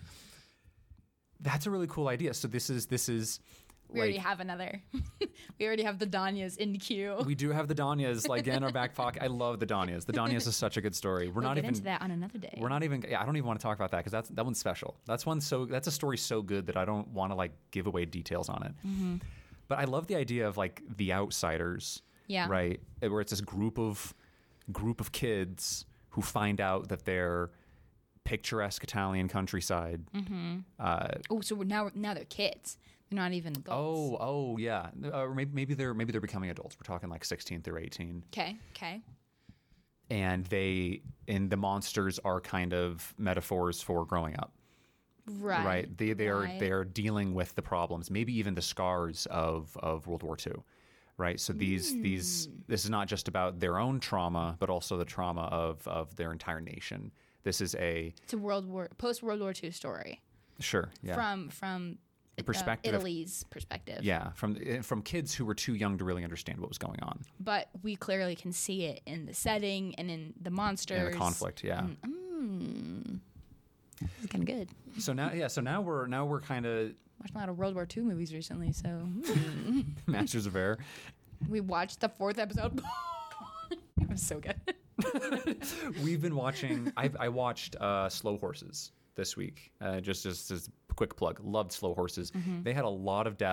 A: that's a really cool idea. So this is this is.
B: we already have another. We already have the Danyas in queue.
A: We do have the Danyas like in our back pocket. I love the Danyas. The Danyas is such a good story. We're
B: We'll
A: not
B: get
A: even
B: into that on another day.
A: We're not even. Yeah, I don't even want to talk about that because that's that one's special. That's one so. That's a story so good that I don't want to like give away details on it.
B: Mm-hmm.
A: But I love the idea of like the outsiders.
B: Yeah.
A: Right. Where it's this group of group of kids who find out that they're picturesque Italian countryside.
B: Mm-hmm.
A: Uh,
B: Oh, so we're now now they're kids. They're not even adults.
A: oh, oh, yeah. Uh, Or maybe maybe they're maybe they're becoming adults. We're talking like sixteen through eighteen.
B: Okay. Okay.
A: And they and the monsters are kind of metaphors for growing up.
B: Right.
A: Right. They they are
B: right.
A: they are dealing with the problems, maybe even the scars of of World War Two. Right. So these these this is not just about their own trauma, but also the trauma of of their entire nation. This is a
B: It's a World War post World War Two story
A: sure, yeah.
B: from from uh,
A: perspective of-
B: Italy's perspective.
A: yeah, from from kids who were too young to really understand what was going on.
B: But we clearly can see it in the setting and in the monsters
A: And the conflict, yeah.
B: Mm. It's kind of good.
A: So now yeah, so now we're now we're kind of
B: Watched a lot of World War Two movies recently, so mm.
A: Masters of Air.
B: we watched the fourth episode. It was so good.
A: We've been watching. I, I watched uh, Slow Horses this week. Uh, just just as a quick plug. Loved Slow Horses. They had a lot of death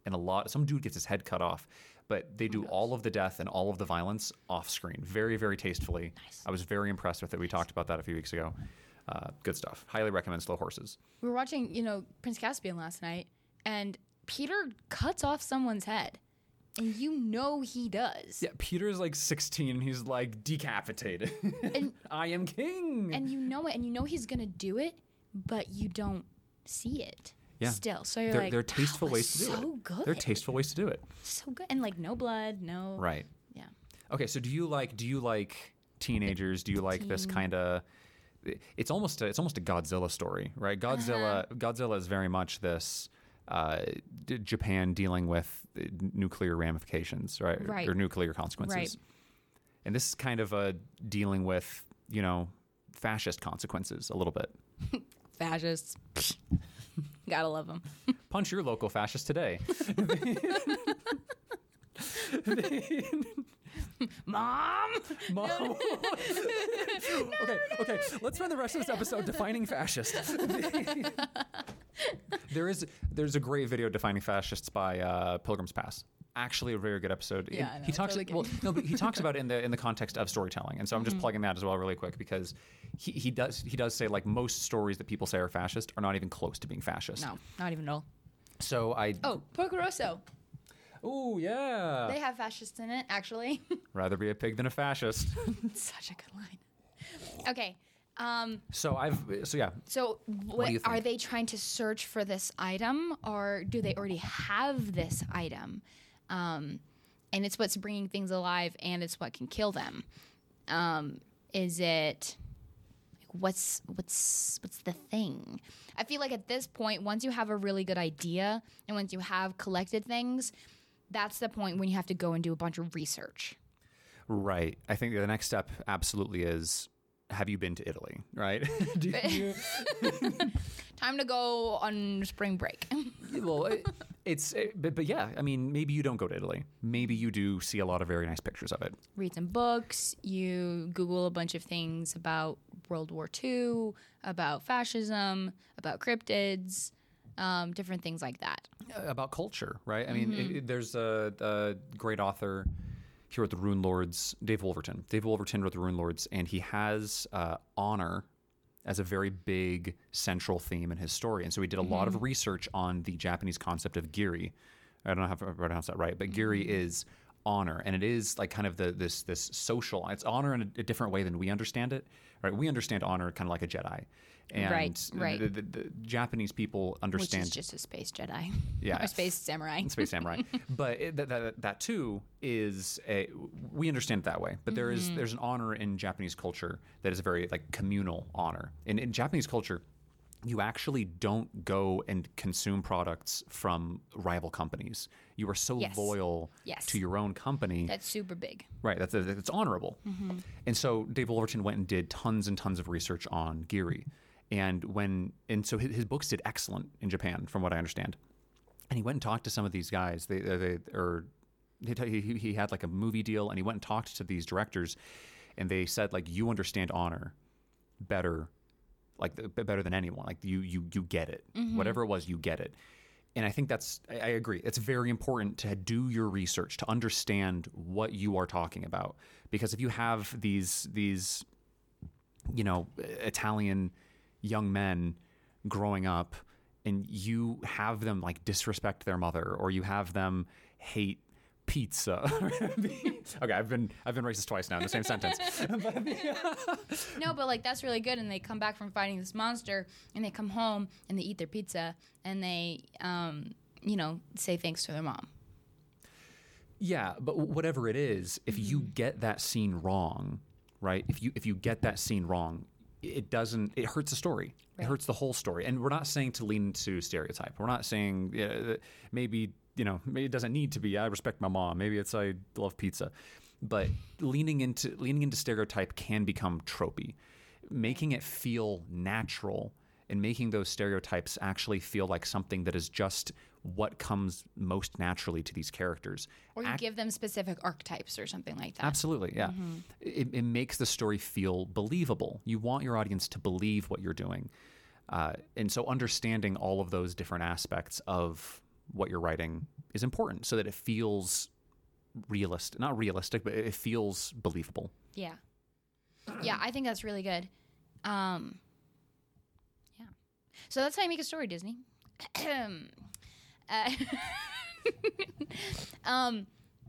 A: and a lot. Some dude gets his head cut off, but they do all of the death and all of the violence off screen, very, very tastefully.
B: Nice.
A: I was very impressed with it. We talked about that a few weeks ago. Uh, good stuff. Highly recommend Slow Horses.
B: We were watching, you know, Prince Caspian last night, and Peter cuts off someone's head. And you know he does.
A: Yeah, Peter's like sixteen and he's like decapitated.
B: And,
A: I am king.
B: and you know it, and you know he's going to do it, but you don't see it
A: Yeah.
B: still. So you're
A: They're,
B: like,
A: they're tasteful
B: that
A: ways
B: was
A: to do
B: so
A: it.
B: good.
A: They're tasteful ways to do it.
B: So good. And like no blood, no.
A: Right.
B: Yeah.
A: Okay, so do you like do you like teenagers? Do you like this
B: Teen.
A: kind of? It's almost a, it's almost a Godzilla story, right? Godzilla
B: Uh-huh.
A: Godzilla is very much this uh, d- Japan dealing with uh, nuclear ramifications, right?
B: Right.
A: Or nuclear consequences.
B: Right.
A: And this is kind of a dealing with, you know, fascist consequences a little bit.
B: Fascists. Gotta love them.
A: Punch your local fascist today.
B: Mom!
A: Mom. okay, okay. Let's spend the rest of this episode defining fascist. there is there's a great video defining fascists by uh, Pilgrim's Pass. Actually, a very good episode.
B: Yeah,
A: It-
B: I know,
A: he talks
B: totally
A: well, no, but he talks about it in the in the context of storytelling, and so I'm just plugging that as well, really quick, because he, he does he does say like most stories that people say are fascist are not even close to being fascist.
B: No, not even at all.
A: So I
B: Oh, Porco Rosso.
A: oh yeah,
B: They have fascists in it, actually.
A: rather be a pig than a fascist.
B: Such a good line. Okay. Um,
A: So I've so yeah.
B: so what,
A: do you
B: are
A: think?
B: they trying to search for this item, or do they already have this item? Um, and it's what's bringing things alive, and it's what can kill them. Um, is it what's what's what's the thing? I feel like at this point, once you have a really good idea and once you have collected things, that's the point when you have to go and do a bunch of research.
A: Right. I think the next step absolutely is, have you been to Italy, right? Do you,
B: Time to go on spring break.
A: well, it, it's, it, but, but yeah, I mean, maybe you don't go to Italy. Maybe you do see a lot of very nice pictures of it.
B: Read some books, you Google a bunch of things about World War Two, about fascism, about cryptids, um, different things like that.
A: About culture, right? I mean, it, it, there's a, a great author here at the Rune Lords, Dave Wolverton. Dave Wolverton wrote the Rune Lords, and he has uh, honor as a very big central theme in his story. And so he did a lot of research on the Japanese concept of giri. I don't know if I pronounced that right, but giri is honor, and it is like kind of the this this social. It's honor in a, a different way than we understand it. Right? We understand honor kind of like a Jedi, and
B: Right, right.
A: The, the, the Japanese people
B: Which
A: understand
B: is just a space Jedi.
A: Yeah.
B: Or space samurai.
A: Space Samurai. But it, that, that that too is a we understand it that way. But there is there's an honor in Japanese culture that is a very like communal honor. In in Japanese culture, you actually don't go and consume products from rival companies. You are so
B: Yes.
A: loyal
B: Yes.
A: to your own company.
B: That's super big.
A: Right, that's that's honorable. And so Dave Wolverton went and did tons and tons of research on giri, and when and so his, his books did excellent in Japan, from what I understand. And he went and talked to some of these guys. They they or he he, he had like a movie deal, and he went and talked to these directors, and they said like, you understand honor better, like the, better than anyone. Like you you you get it. Whatever it was, you get it. And I think that's, I I agree. It's very important to do your research, to understand what you are talking about. Because if you have these, these, you know, Italian young men growing up and you have them like disrespect their mother, or you have them hate pizza. Okay, I've been I've been racist twice now in the same sentence.
B: No, but like that's really good. And they come back from fighting this monster, and they come home and they eat their pizza, and they, um, you know, say thanks to their mom.
A: Yeah, but whatever it is, if you get that scene wrong, right? If you if you get that scene wrong, it doesn't. It hurts the story. It
B: Right.
A: hurts the whole story. And we're not saying to lean into stereotype. We're not saying uh, that maybe you know maybe it doesn't need to be. I respect my mom. Maybe it's I love pizza. But leaning into leaning into stereotype can become tropey. Making it feel natural and making those stereotypes actually feel like something that is just what comes most naturally to these characters.
B: Or you
A: Act-
B: give them specific archetypes or something like that.
A: Absolutely, yeah. It, it makes the story feel believable. You want your audience to believe what you're doing. Uh, and so understanding all of those different aspects of what you're writing is important so that it feels realistic, not realistic, but it feels believable.
B: Yeah. Yeah, I think that's really good. Um, yeah. So that's how you make a story, Disney. uh, um,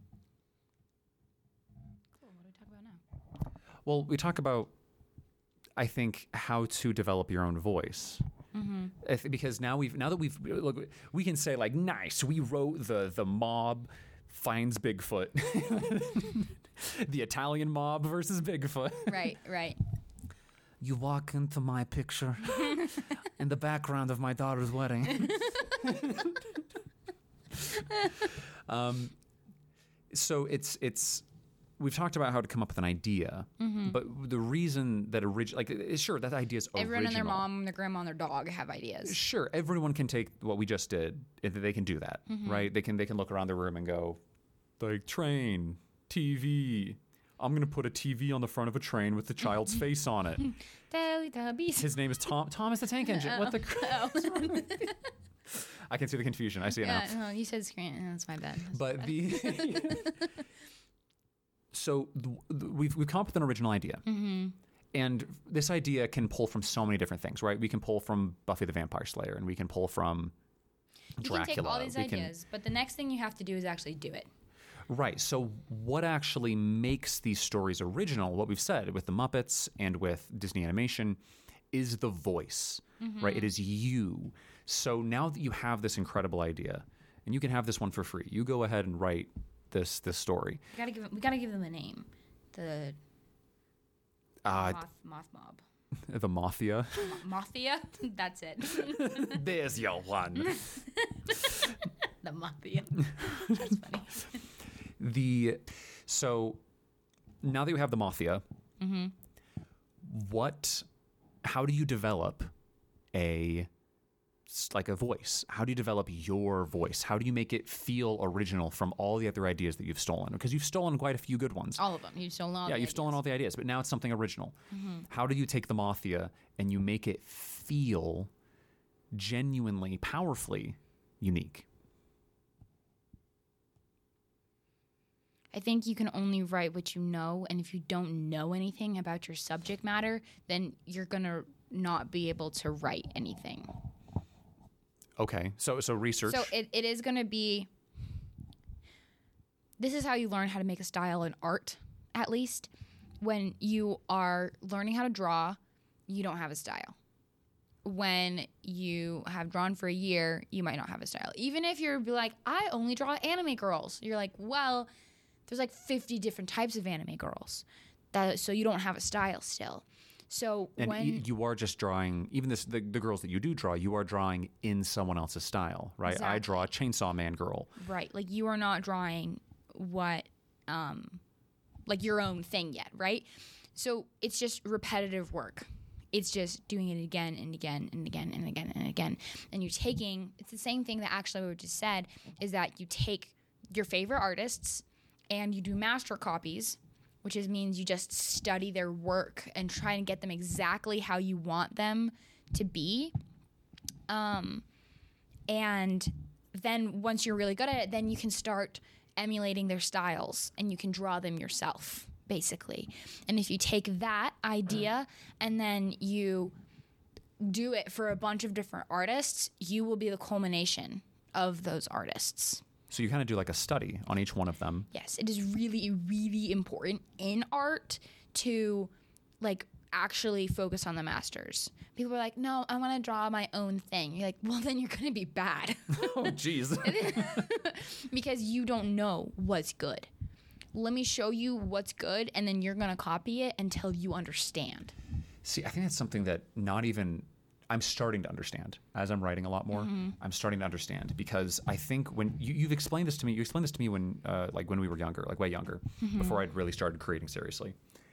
B: cool. What do we talk about now?
A: Well, we talk about, I think, how to develop your own voice. Mm-hmm. If, because now we've now that we've look, we can say like, nice, we wrote the the mob finds Bigfoot, the Italian mob versus Bigfoot.
B: Right, right.
C: You walk into my picture in the background of my daughter's wedding.
A: um, so it's it's we've talked about how to come up with an idea, mm-hmm. but the reason that original like sure that idea is original.
B: Everyone and their mom, their grandma, and their dog have ideas.
A: Sure, everyone can take what we just did. If they can do that, mm-hmm. right? They can they can look around the room and go, like train, T V. I'm gonna put a T V on the front of a train with the child's face on it.
B: Teletubbies.
A: His name is Tom. Thomas the Tank Engine.
B: Oh.
A: What the crap? I can see the confusion. I see it
B: yeah,
A: now.
B: no, you said screen. That's my bad. That's
A: But
B: bad.
A: the so th- th- we've we've come up with an original idea, mm-hmm. and this idea can pull from so many different things, right? We can pull from Buffy the Vampire Slayer, and we can pull from Dracula.
B: You can take all these
A: we
B: ideas,
A: can,
B: but the next thing you have to do is actually do it.
A: Right. So what actually makes these stories original, what we've said with the Muppets and with Disney animation, is the voice, mm-hmm. right? It is you. So now that you have this incredible idea, and you can have this one for free, you go ahead and write this this story.
B: We gotta give them, we gotta give them a name. The
A: Uh,
B: moth, moth mob.
A: the Mothia.
B: Mo- Mothia? That's it.
A: There's your one.
B: The Mothia. That's funny.
A: The so now that you have the Mothia, mm-hmm. what? How do you develop a like a voice? How do you develop your voice? How do you make it feel original from all the other ideas that you've stolen? Because you've stolen quite a few good ones.
B: All of them. You've stolen all.
A: Yeah,
B: the
A: you've
B: ideas.
A: stolen all the ideas, but now it's something original. Mm-hmm. How do you take the Mothia and you make it feel genuinely, powerfully unique?
B: I think you can only write what you know, and if you don't know anything about your subject matter, then you're gonna not be able to write anything.
A: Okay, so so research.
B: So it, it is gonna be. This is how you learn how to make a style in art, at least. When you are learning how to draw, you don't have a style. When you have drawn for a year, you might not have a style. Even if you're like, I only draw anime girls, you're like, well, there's like fifty different types of anime girls, that so you don't have a style still. So
A: and
B: when
A: y- you are just drawing, even this the, the girls that you do draw, you are drawing in someone else's style, right?
B: Exactly.
A: I draw a Chainsaw Man girl.
B: right, like you are not drawing what, um, like your own thing yet, right? So it's just repetitive work. It's just doing it again and again and again and again and again. And you're taking, it's the same thing that actually we just said, is that you take your favorite artists and you do master copies, which is means you just study their work and try and get them exactly how you want them to be. Um, and then once you're really good at it, then you can start emulating their styles and you can draw them yourself, basically. And if you take that idea and then you do it for a bunch of different artists, you will be the culmination of those artists.
A: So you kind of do like a study on each one of them.
B: Yes, it is really, really important in art to like actually focus on the masters. People are like, no, I want to draw my own thing. You're like, well, then you're going to be bad.
A: Oh, jeez.
B: Because you don't know what's good. Let me show you what's good, and then you're going to copy it until you understand.
A: See, I think that's something that not even I'm starting to understand as I'm writing a lot more. Mm-hmm. I'm starting to understand because I think when you, you've explained this to me, you explained this to me when, uh, like when we were younger, like way younger, mm-hmm. before I'd really started creating seriously.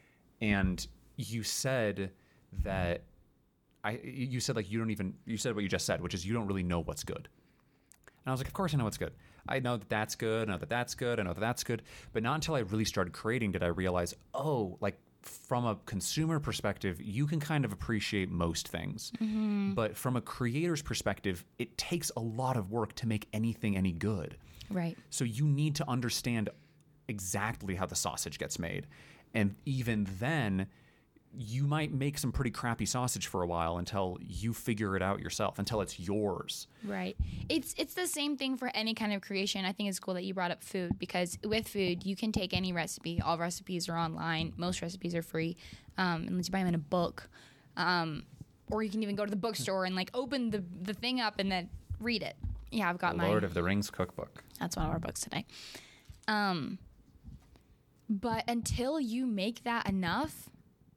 A: And you said that I, you said like you don't even, you said what you just said, which is you don't really know what's good. And I was like, of course I know what's good. I know that that's good. I know that that's good. I know that that's good. But not until I really started creating did I realize, oh, like from a consumer perspective, you can kind of appreciate most things.
B: Mm-hmm.
A: But from a creator's perspective, it takes a lot of work to make anything any good.
B: Right.
A: So you need to understand exactly how the sausage gets made. And even then, you might make some pretty crappy sausage for a while until you figure it out yourself, until it's yours.
B: Right. It's it's the same thing for any kind of creation. I think it's cool that you brought up food, because with food, you can take any recipe. All recipes are online. Most recipes are free, um, unless you buy them in a book. Um, or you can even go to the bookstore and like open the, the thing up and then read it. Yeah, I've got
A: The
B: my...
A: Lord of the Rings cookbook.
B: That's one of our books today. Um, but until you make that enough,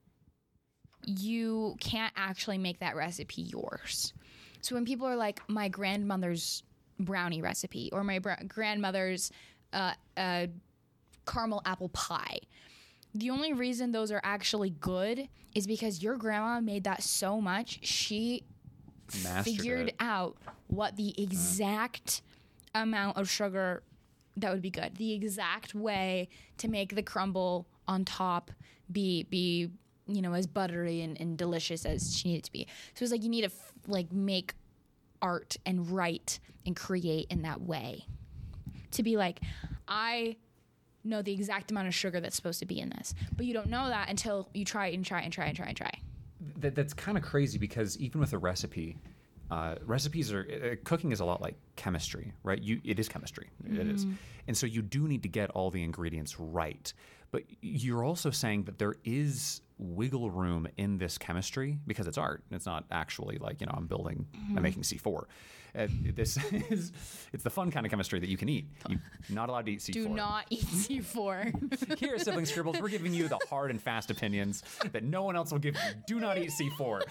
B: you can't actually make that recipe yours. So when people are like, my grandmother's brownie recipe or my br- grandmother's uh, uh, caramel apple pie, the only reason those are actually good is because your grandma made that so much, she
A: Mastered
B: figured
A: it.
B: out what the exact amount of sugar that would be good, the exact way to make the crumble on top be be you know, as buttery and, and delicious as she needed to be. So it's like you need to f- like make art and write and create in that way. To be like, I know the exact amount of sugar that's supposed to be in this. But you don't know that until you try and try and try and try and try.
A: That, that's kind of crazy, because even with a recipe, uh, recipes are uh, cooking is a lot like chemistry, right? You it is chemistry, mm. it is, and so you do need to get all the ingredients right. But you're also saying that there is wiggle room in this chemistry, because it's art. It's not actually like, you know, I'm building, mm-hmm. I'm making C four. Uh, this is, it's the fun kind of chemistry that you can eat. You're not allowed to eat C four.
B: Do not eat C four.
A: Here at Sibling Scribbles, we're giving you the hard and fast opinions that no one else will give you. Do not eat C four.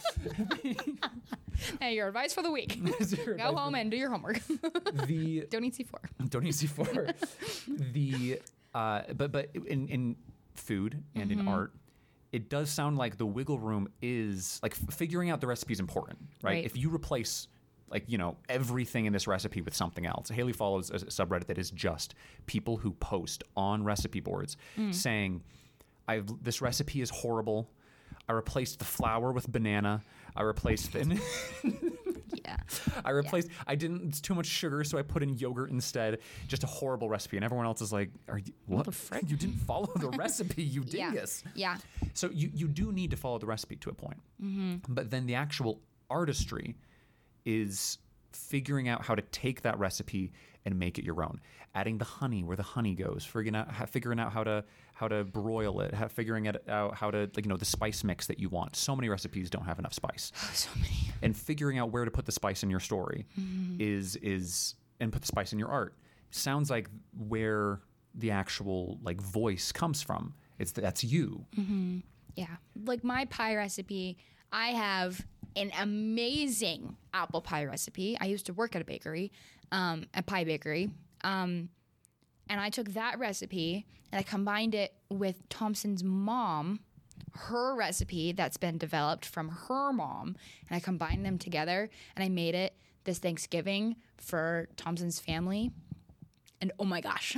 B: Hey, your advice for the week. Go home and do your homework.
A: The
B: Don't eat C four.
A: Don't eat C four. the uh, but but in in food and
B: mm-hmm.
A: in art, it does sound like the wiggle room is like f- figuring out the recipe is important, right?
B: Right.
A: If you replace like, you know, everything in this recipe with something else. Haley follows a subreddit that is just people who post on recipe boards mm. saying, "I've this recipe is horrible. I replaced the flour with banana. I replaced the
B: yeah.
A: I replaced. Yeah. I didn't. It's too much sugar, so I put in yogurt instead. Just a horrible recipe." And everyone else is like, "Are you what?
B: What the frick?
A: You didn't follow the recipe, you dingus."
B: Yeah. yeah.
A: So you you do need to follow the recipe to a point, mm-hmm. but then the actual artistry is figuring out how to take that recipe and make it your own. Adding the honey where the honey goes, figuring out how, figuring out how to how to broil it, how, figuring it out how to, like, you know, the spice mix that you want. So many recipes don't have enough spice.
B: So many.
A: And figuring out where to put the spice in your story mm-hmm. is is and put the spice in your art sounds like where the actual like voice comes from. It's that's you.
B: Mm-hmm. Yeah, like my pie recipe, I have an amazing apple pie recipe. I used to work at a bakery, um, a pie bakery. Um, and I took that recipe and I combined it with Thompson's mom, her recipe that's been developed from her mom. And I combined them together and I made it this Thanksgiving for Thompson's family. And oh my gosh,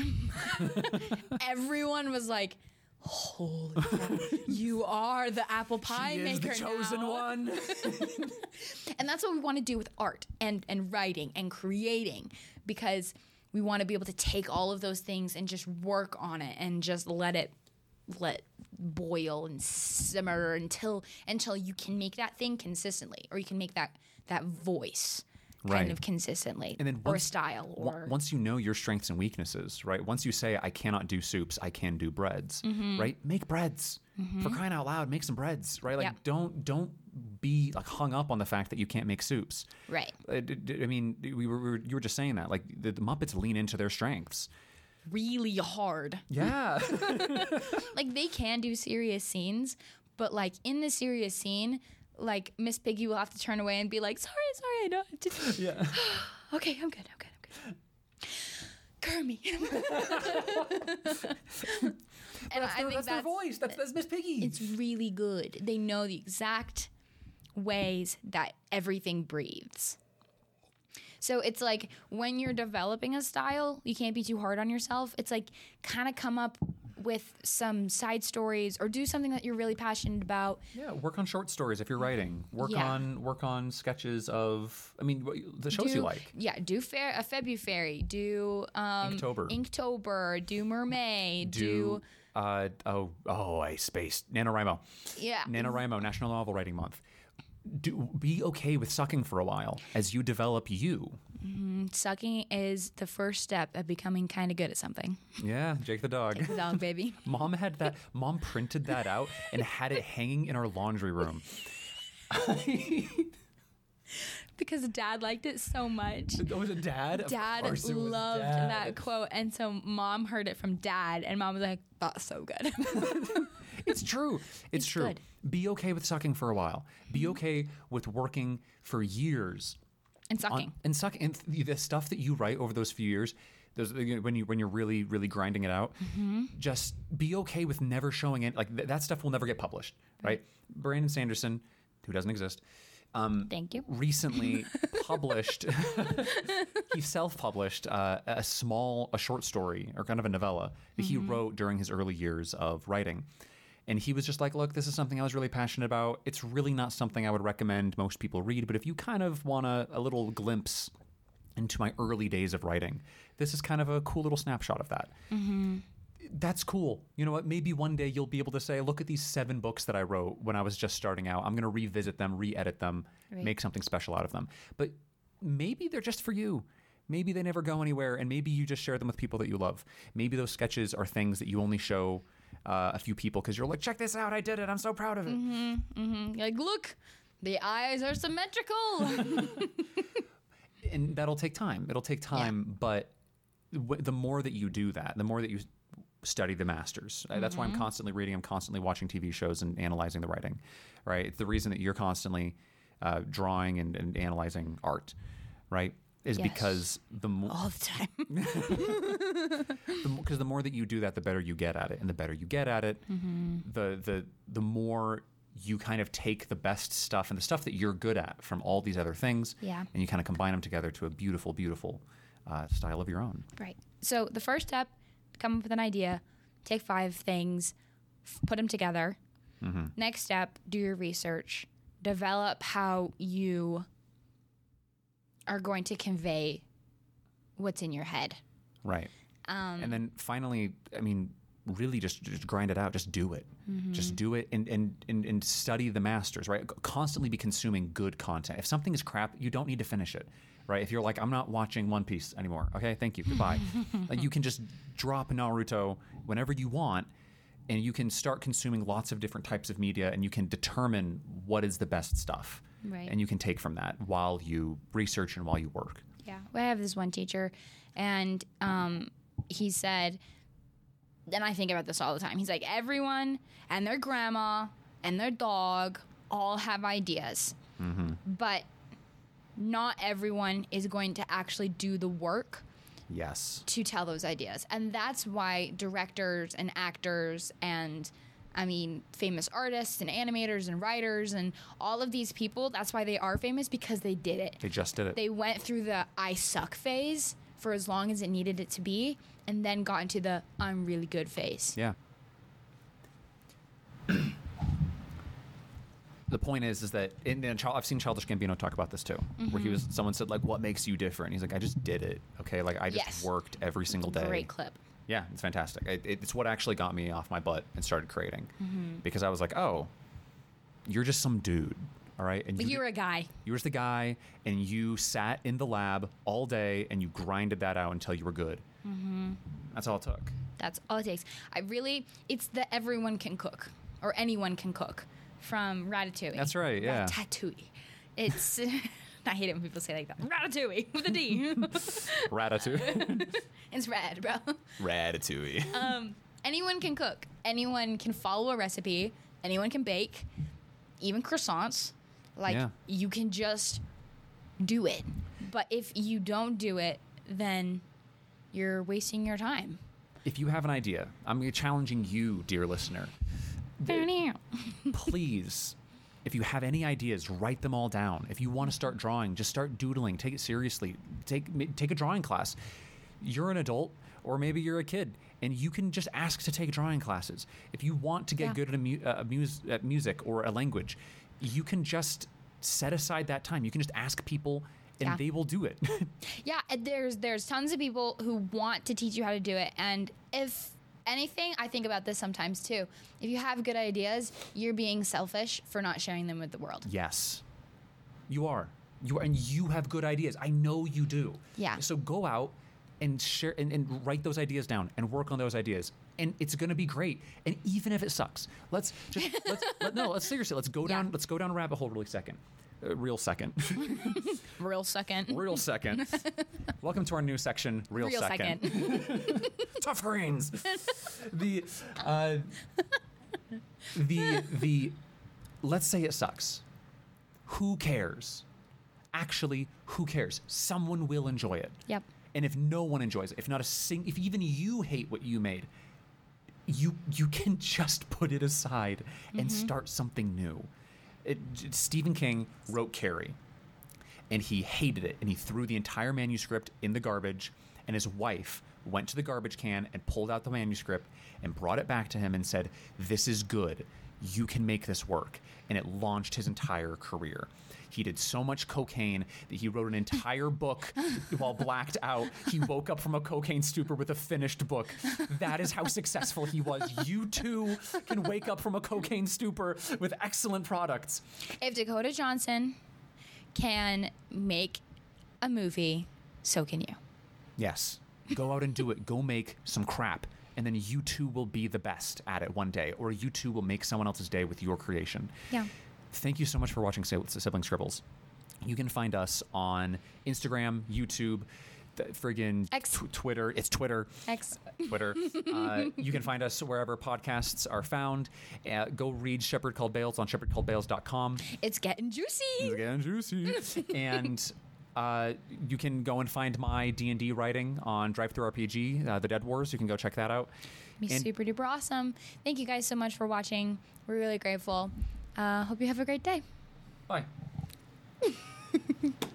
B: everyone was like, "Holy crap, you are the apple pie
A: she
B: maker
A: is the chosen
B: now."
A: one.
B: And that's what we want to do with art and, and writing and creating, because we want to be able to take all of those things and just work on it and just let it let boil and simmer until until you can make that thing consistently, or you can make that that voice kind
A: Right.
B: of consistently,
A: And then
B: or a
A: once-
B: style, or
A: Once you know your strengths and weaknesses, right? Once you say, "I cannot do soups, I can do breads,"
B: Mm-hmm.
A: right? Make breads. For crying out loud, make some breads, right? Like,
B: Yeah.
A: don't don't be like hung up on the fact that you can't make soups.
B: right,
A: Uh, d- d- I mean, we were, we were you were just saying that, like the, the Muppets lean into their strengths.
B: really hard.
A: Yeah.
B: Like they can do serious scenes, but like in the serious scene, like Miss Piggy will have to turn away and be like, "Sorry, sorry, I know."
A: yeah.
B: Okay, I'm good. I'm good. I'm good. Kermit. And I think
A: that's, their voice. That's, that's Miss Piggy.
B: it's really good. They know the exact ways that everything breathes. So it's like when you're developing a style, you can't be too hard on yourself. It's like kind of come up with some side stories or do something that you're really passionate about.
A: Yeah, work on short stories if you're writing. Work
B: Yeah.
A: on work on sketches of, I mean, what- the shows
B: do,
A: you like.
B: Yeah, do fair, a February, do um,
A: Inktober.
B: Inktober, do Mermaid, do,
A: Do, uh, oh, oh, I spaced. NaNoWriMo.
B: yeah.
A: NaNoWriMo, National Novel Writing Month. Do, be okay with sucking for a while as you develop you.
B: Sucking is the first step of becoming kind of good at something.
A: Yeah, Jake the dog.
B: The dog, baby.
A: Mom had that. Mom printed that out and had it hanging in our laundry room.
B: Because dad liked it so much.
A: Was it dad? Of
B: Dad
A: course it was
B: loved
A: Dad.
B: that quote. And so mom heard it from dad, and mom was like, that's so good.
A: It's true. It's,
B: It's
A: true.
B: good.
A: Be okay with sucking for a while. Be okay with working for years
B: and sucking.
A: on, and sucking. And th- the stuff that you write over those few years, those when you when you're really really grinding it out,
B: Mm-hmm.
A: just be okay with never showing it. Like th- that stuff will never get published, right? Brandon Sanderson, who doesn't exist, um,
B: Thank you.
A: recently published. He self-published uh, a small, a short story or kind of a novella that he
B: Mm-hmm.
A: wrote during his early years of writing. And he was just like, look, this is something I was really passionate about. It's really not something I would recommend most people read, but if you kind of want a, a little glimpse into my early days of writing, this is kind of a cool little snapshot of that.
B: Mm-hmm.
A: That's cool. You know what? Maybe one day you'll be able to say, look at these seven books that I wrote when I was just starting out. I'm going to revisit them, re-edit them,
B: Right.
A: make something special out of them. But maybe they're just for you. Maybe they never go anywhere, and maybe you just share them with people that you love. Maybe those sketches are things that you only show uh, a few people because you're like, check this out, I did it, I'm so proud of it.
B: Mm-hmm. You're like, look, the eyes are symmetrical.
A: And that'll take time. It'll take time, but w- the more that you do that, the more that you study the masters. Uh, That's why I'm constantly reading, I'm constantly watching T V shows and analyzing the writing, right? It's the reason that you're constantly uh, drawing and, and analyzing art, right? Is
B: Yes.
A: because the more
B: All the time.
A: because the more that you do that, the better you get at it, and the better you get at it, the the the more you kind of take the best stuff and the stuff that you're good at from all these other things,
B: Yeah.
A: and you kind of combine them together to a beautiful, beautiful uh, style of your own.
B: Right. So the first step, come up with an idea, take five things, f- put them together.
A: Mm-hmm.
B: Next step, do your research, develop how you are going to convey what's in your head.
A: Right.
B: Um,
A: And then finally, I mean, really just, just grind it out. Just do it.
B: Mm-hmm.
A: Just do it and, and, and, and study the masters, right? Constantly be consuming good content. If something is crap, you don't need to finish it, right? If you're like, I'm not watching One Piece anymore. Okay, thank you. Goodbye. Like, you can just drop Naruto whenever you want, and you can start consuming lots of different types of media, and you can determine what is the best stuff.
B: Right.
A: And you can take from that while you research and while you work.
B: Yeah. I have this one teacher, and um, he said, and I think about this all the time. He's like, everyone and their grandma and their dog all have ideas, but not everyone is going to actually do the work
A: Yes.
B: to tell those ideas. And that's why directors and actors and I mean, famous artists and animators and writers and all of these people, that's why they are famous, because they did it.
A: They just did it.
B: They went through the I suck phase for as long as it needed it to be, and then got into the I'm really good phase.
A: Yeah. The point is, is that in, in Chil- I've seen Childish Gambino talk about this too, where he was someone said like, "What makes you different?" He's like, "I just did it. Okay, like I just
B: Yes.
A: worked every single day."
B: Great clip.
A: Yeah, it's fantastic. It, it's what actually got me off my butt and started creating, because I was like, "Oh, you're just some dude, all right?" And
B: But
A: you
B: you're a guy.
A: you were just the guy, and you sat in the lab all day and you grinded that out until you were good. Mm-hmm. That's all it took.
B: That's all it takes. I really, it's that everyone can cook, or anyone can cook, from Ratatouille.
A: That's right, yeah.
B: Ratatouille. It's, I hate it when people say like that. Ratatouille with a D.
A: Ratatouille.
B: It's rad, bro.
A: Ratatouille.
B: Um, anyone can cook. Anyone can follow a recipe. Anyone can bake. Even croissants. Like,
A: Yeah.
B: you can just do it. But if you don't do it, then you're wasting your time.
A: If you have an idea, I'm challenging you, dear listener. Please, if you have any ideas, write them all down. If you want to start drawing, just start doodling. Take it seriously. Take take a drawing class. you're an adult or maybe you're a kid and you can just ask to take drawing classes. If you want to get
B: Yeah.
A: good at, a mu- uh, mus- at music or a language, you can just set aside that time. You can just ask people and
B: Yeah.
A: they will do it.
B: Yeah, and there's there's tons of people who want to teach you how to do it, and if anything, I think about this sometimes too. If you have good ideas, you're being selfish for not sharing them with the world.
A: Yes, you are. You are, and you have good ideas. I know you do.
B: Yeah.
A: So go out and share and, and write those ideas down and work on those ideas, and it's going to be great. And even if it sucks, let's just let's let, no. Let's seriously. Let's go down.
B: Yeah.
A: Let's go down a rabbit hole really second. Uh, real second.
B: Real second.
A: Real second. Welcome to our new section. Real,
B: Real
A: second.
B: second.
A: Tough greens. the uh, the the let's say it sucks. Who cares? Actually, who cares? Someone will enjoy it.
B: Yep.
A: And if no one enjoys it, if not a sing, if even you hate what you made, you you can just put it aside and start something new. It, Stephen King wrote Carrie, and he hated it, and he threw the entire manuscript in the garbage. And his wife went to the garbage can and pulled out the manuscript and brought it back to him and said, "This is good. You can make this work." And it launched his entire career. He did so much cocaine that he wrote an entire book while blacked out. He woke up from a cocaine stupor with a finished book. That is how successful he was. You too can wake up from a cocaine stupor with excellent products.
B: If Dakota Johnson can make a movie, so can you.
A: Yes. Go out and do it. Go make some crap. And then you too will be the best at it one day. Or you too will make someone else's day with your creation.
B: Yeah.
A: Thank you so much for watching Sibling Scribbles. You can find us on Instagram, YouTube, the friggin'
B: X.
A: tw- Twitter. It's Twitter.
B: X.
A: Twitter. Uh, you can find us wherever podcasts are found. Uh, go read Shepherd Called Bales on shepherd called bales dot com.
B: It's getting juicy.
A: It's getting juicy. And uh, you can go and find my D and D writing on Drive Thru R P G, uh, The Dead Wars. You can go check that out.
B: Be
A: And-
B: super duper awesome. Thank you guys so much for watching. We're really grateful. Uh, hope you have a great day.
A: Bye.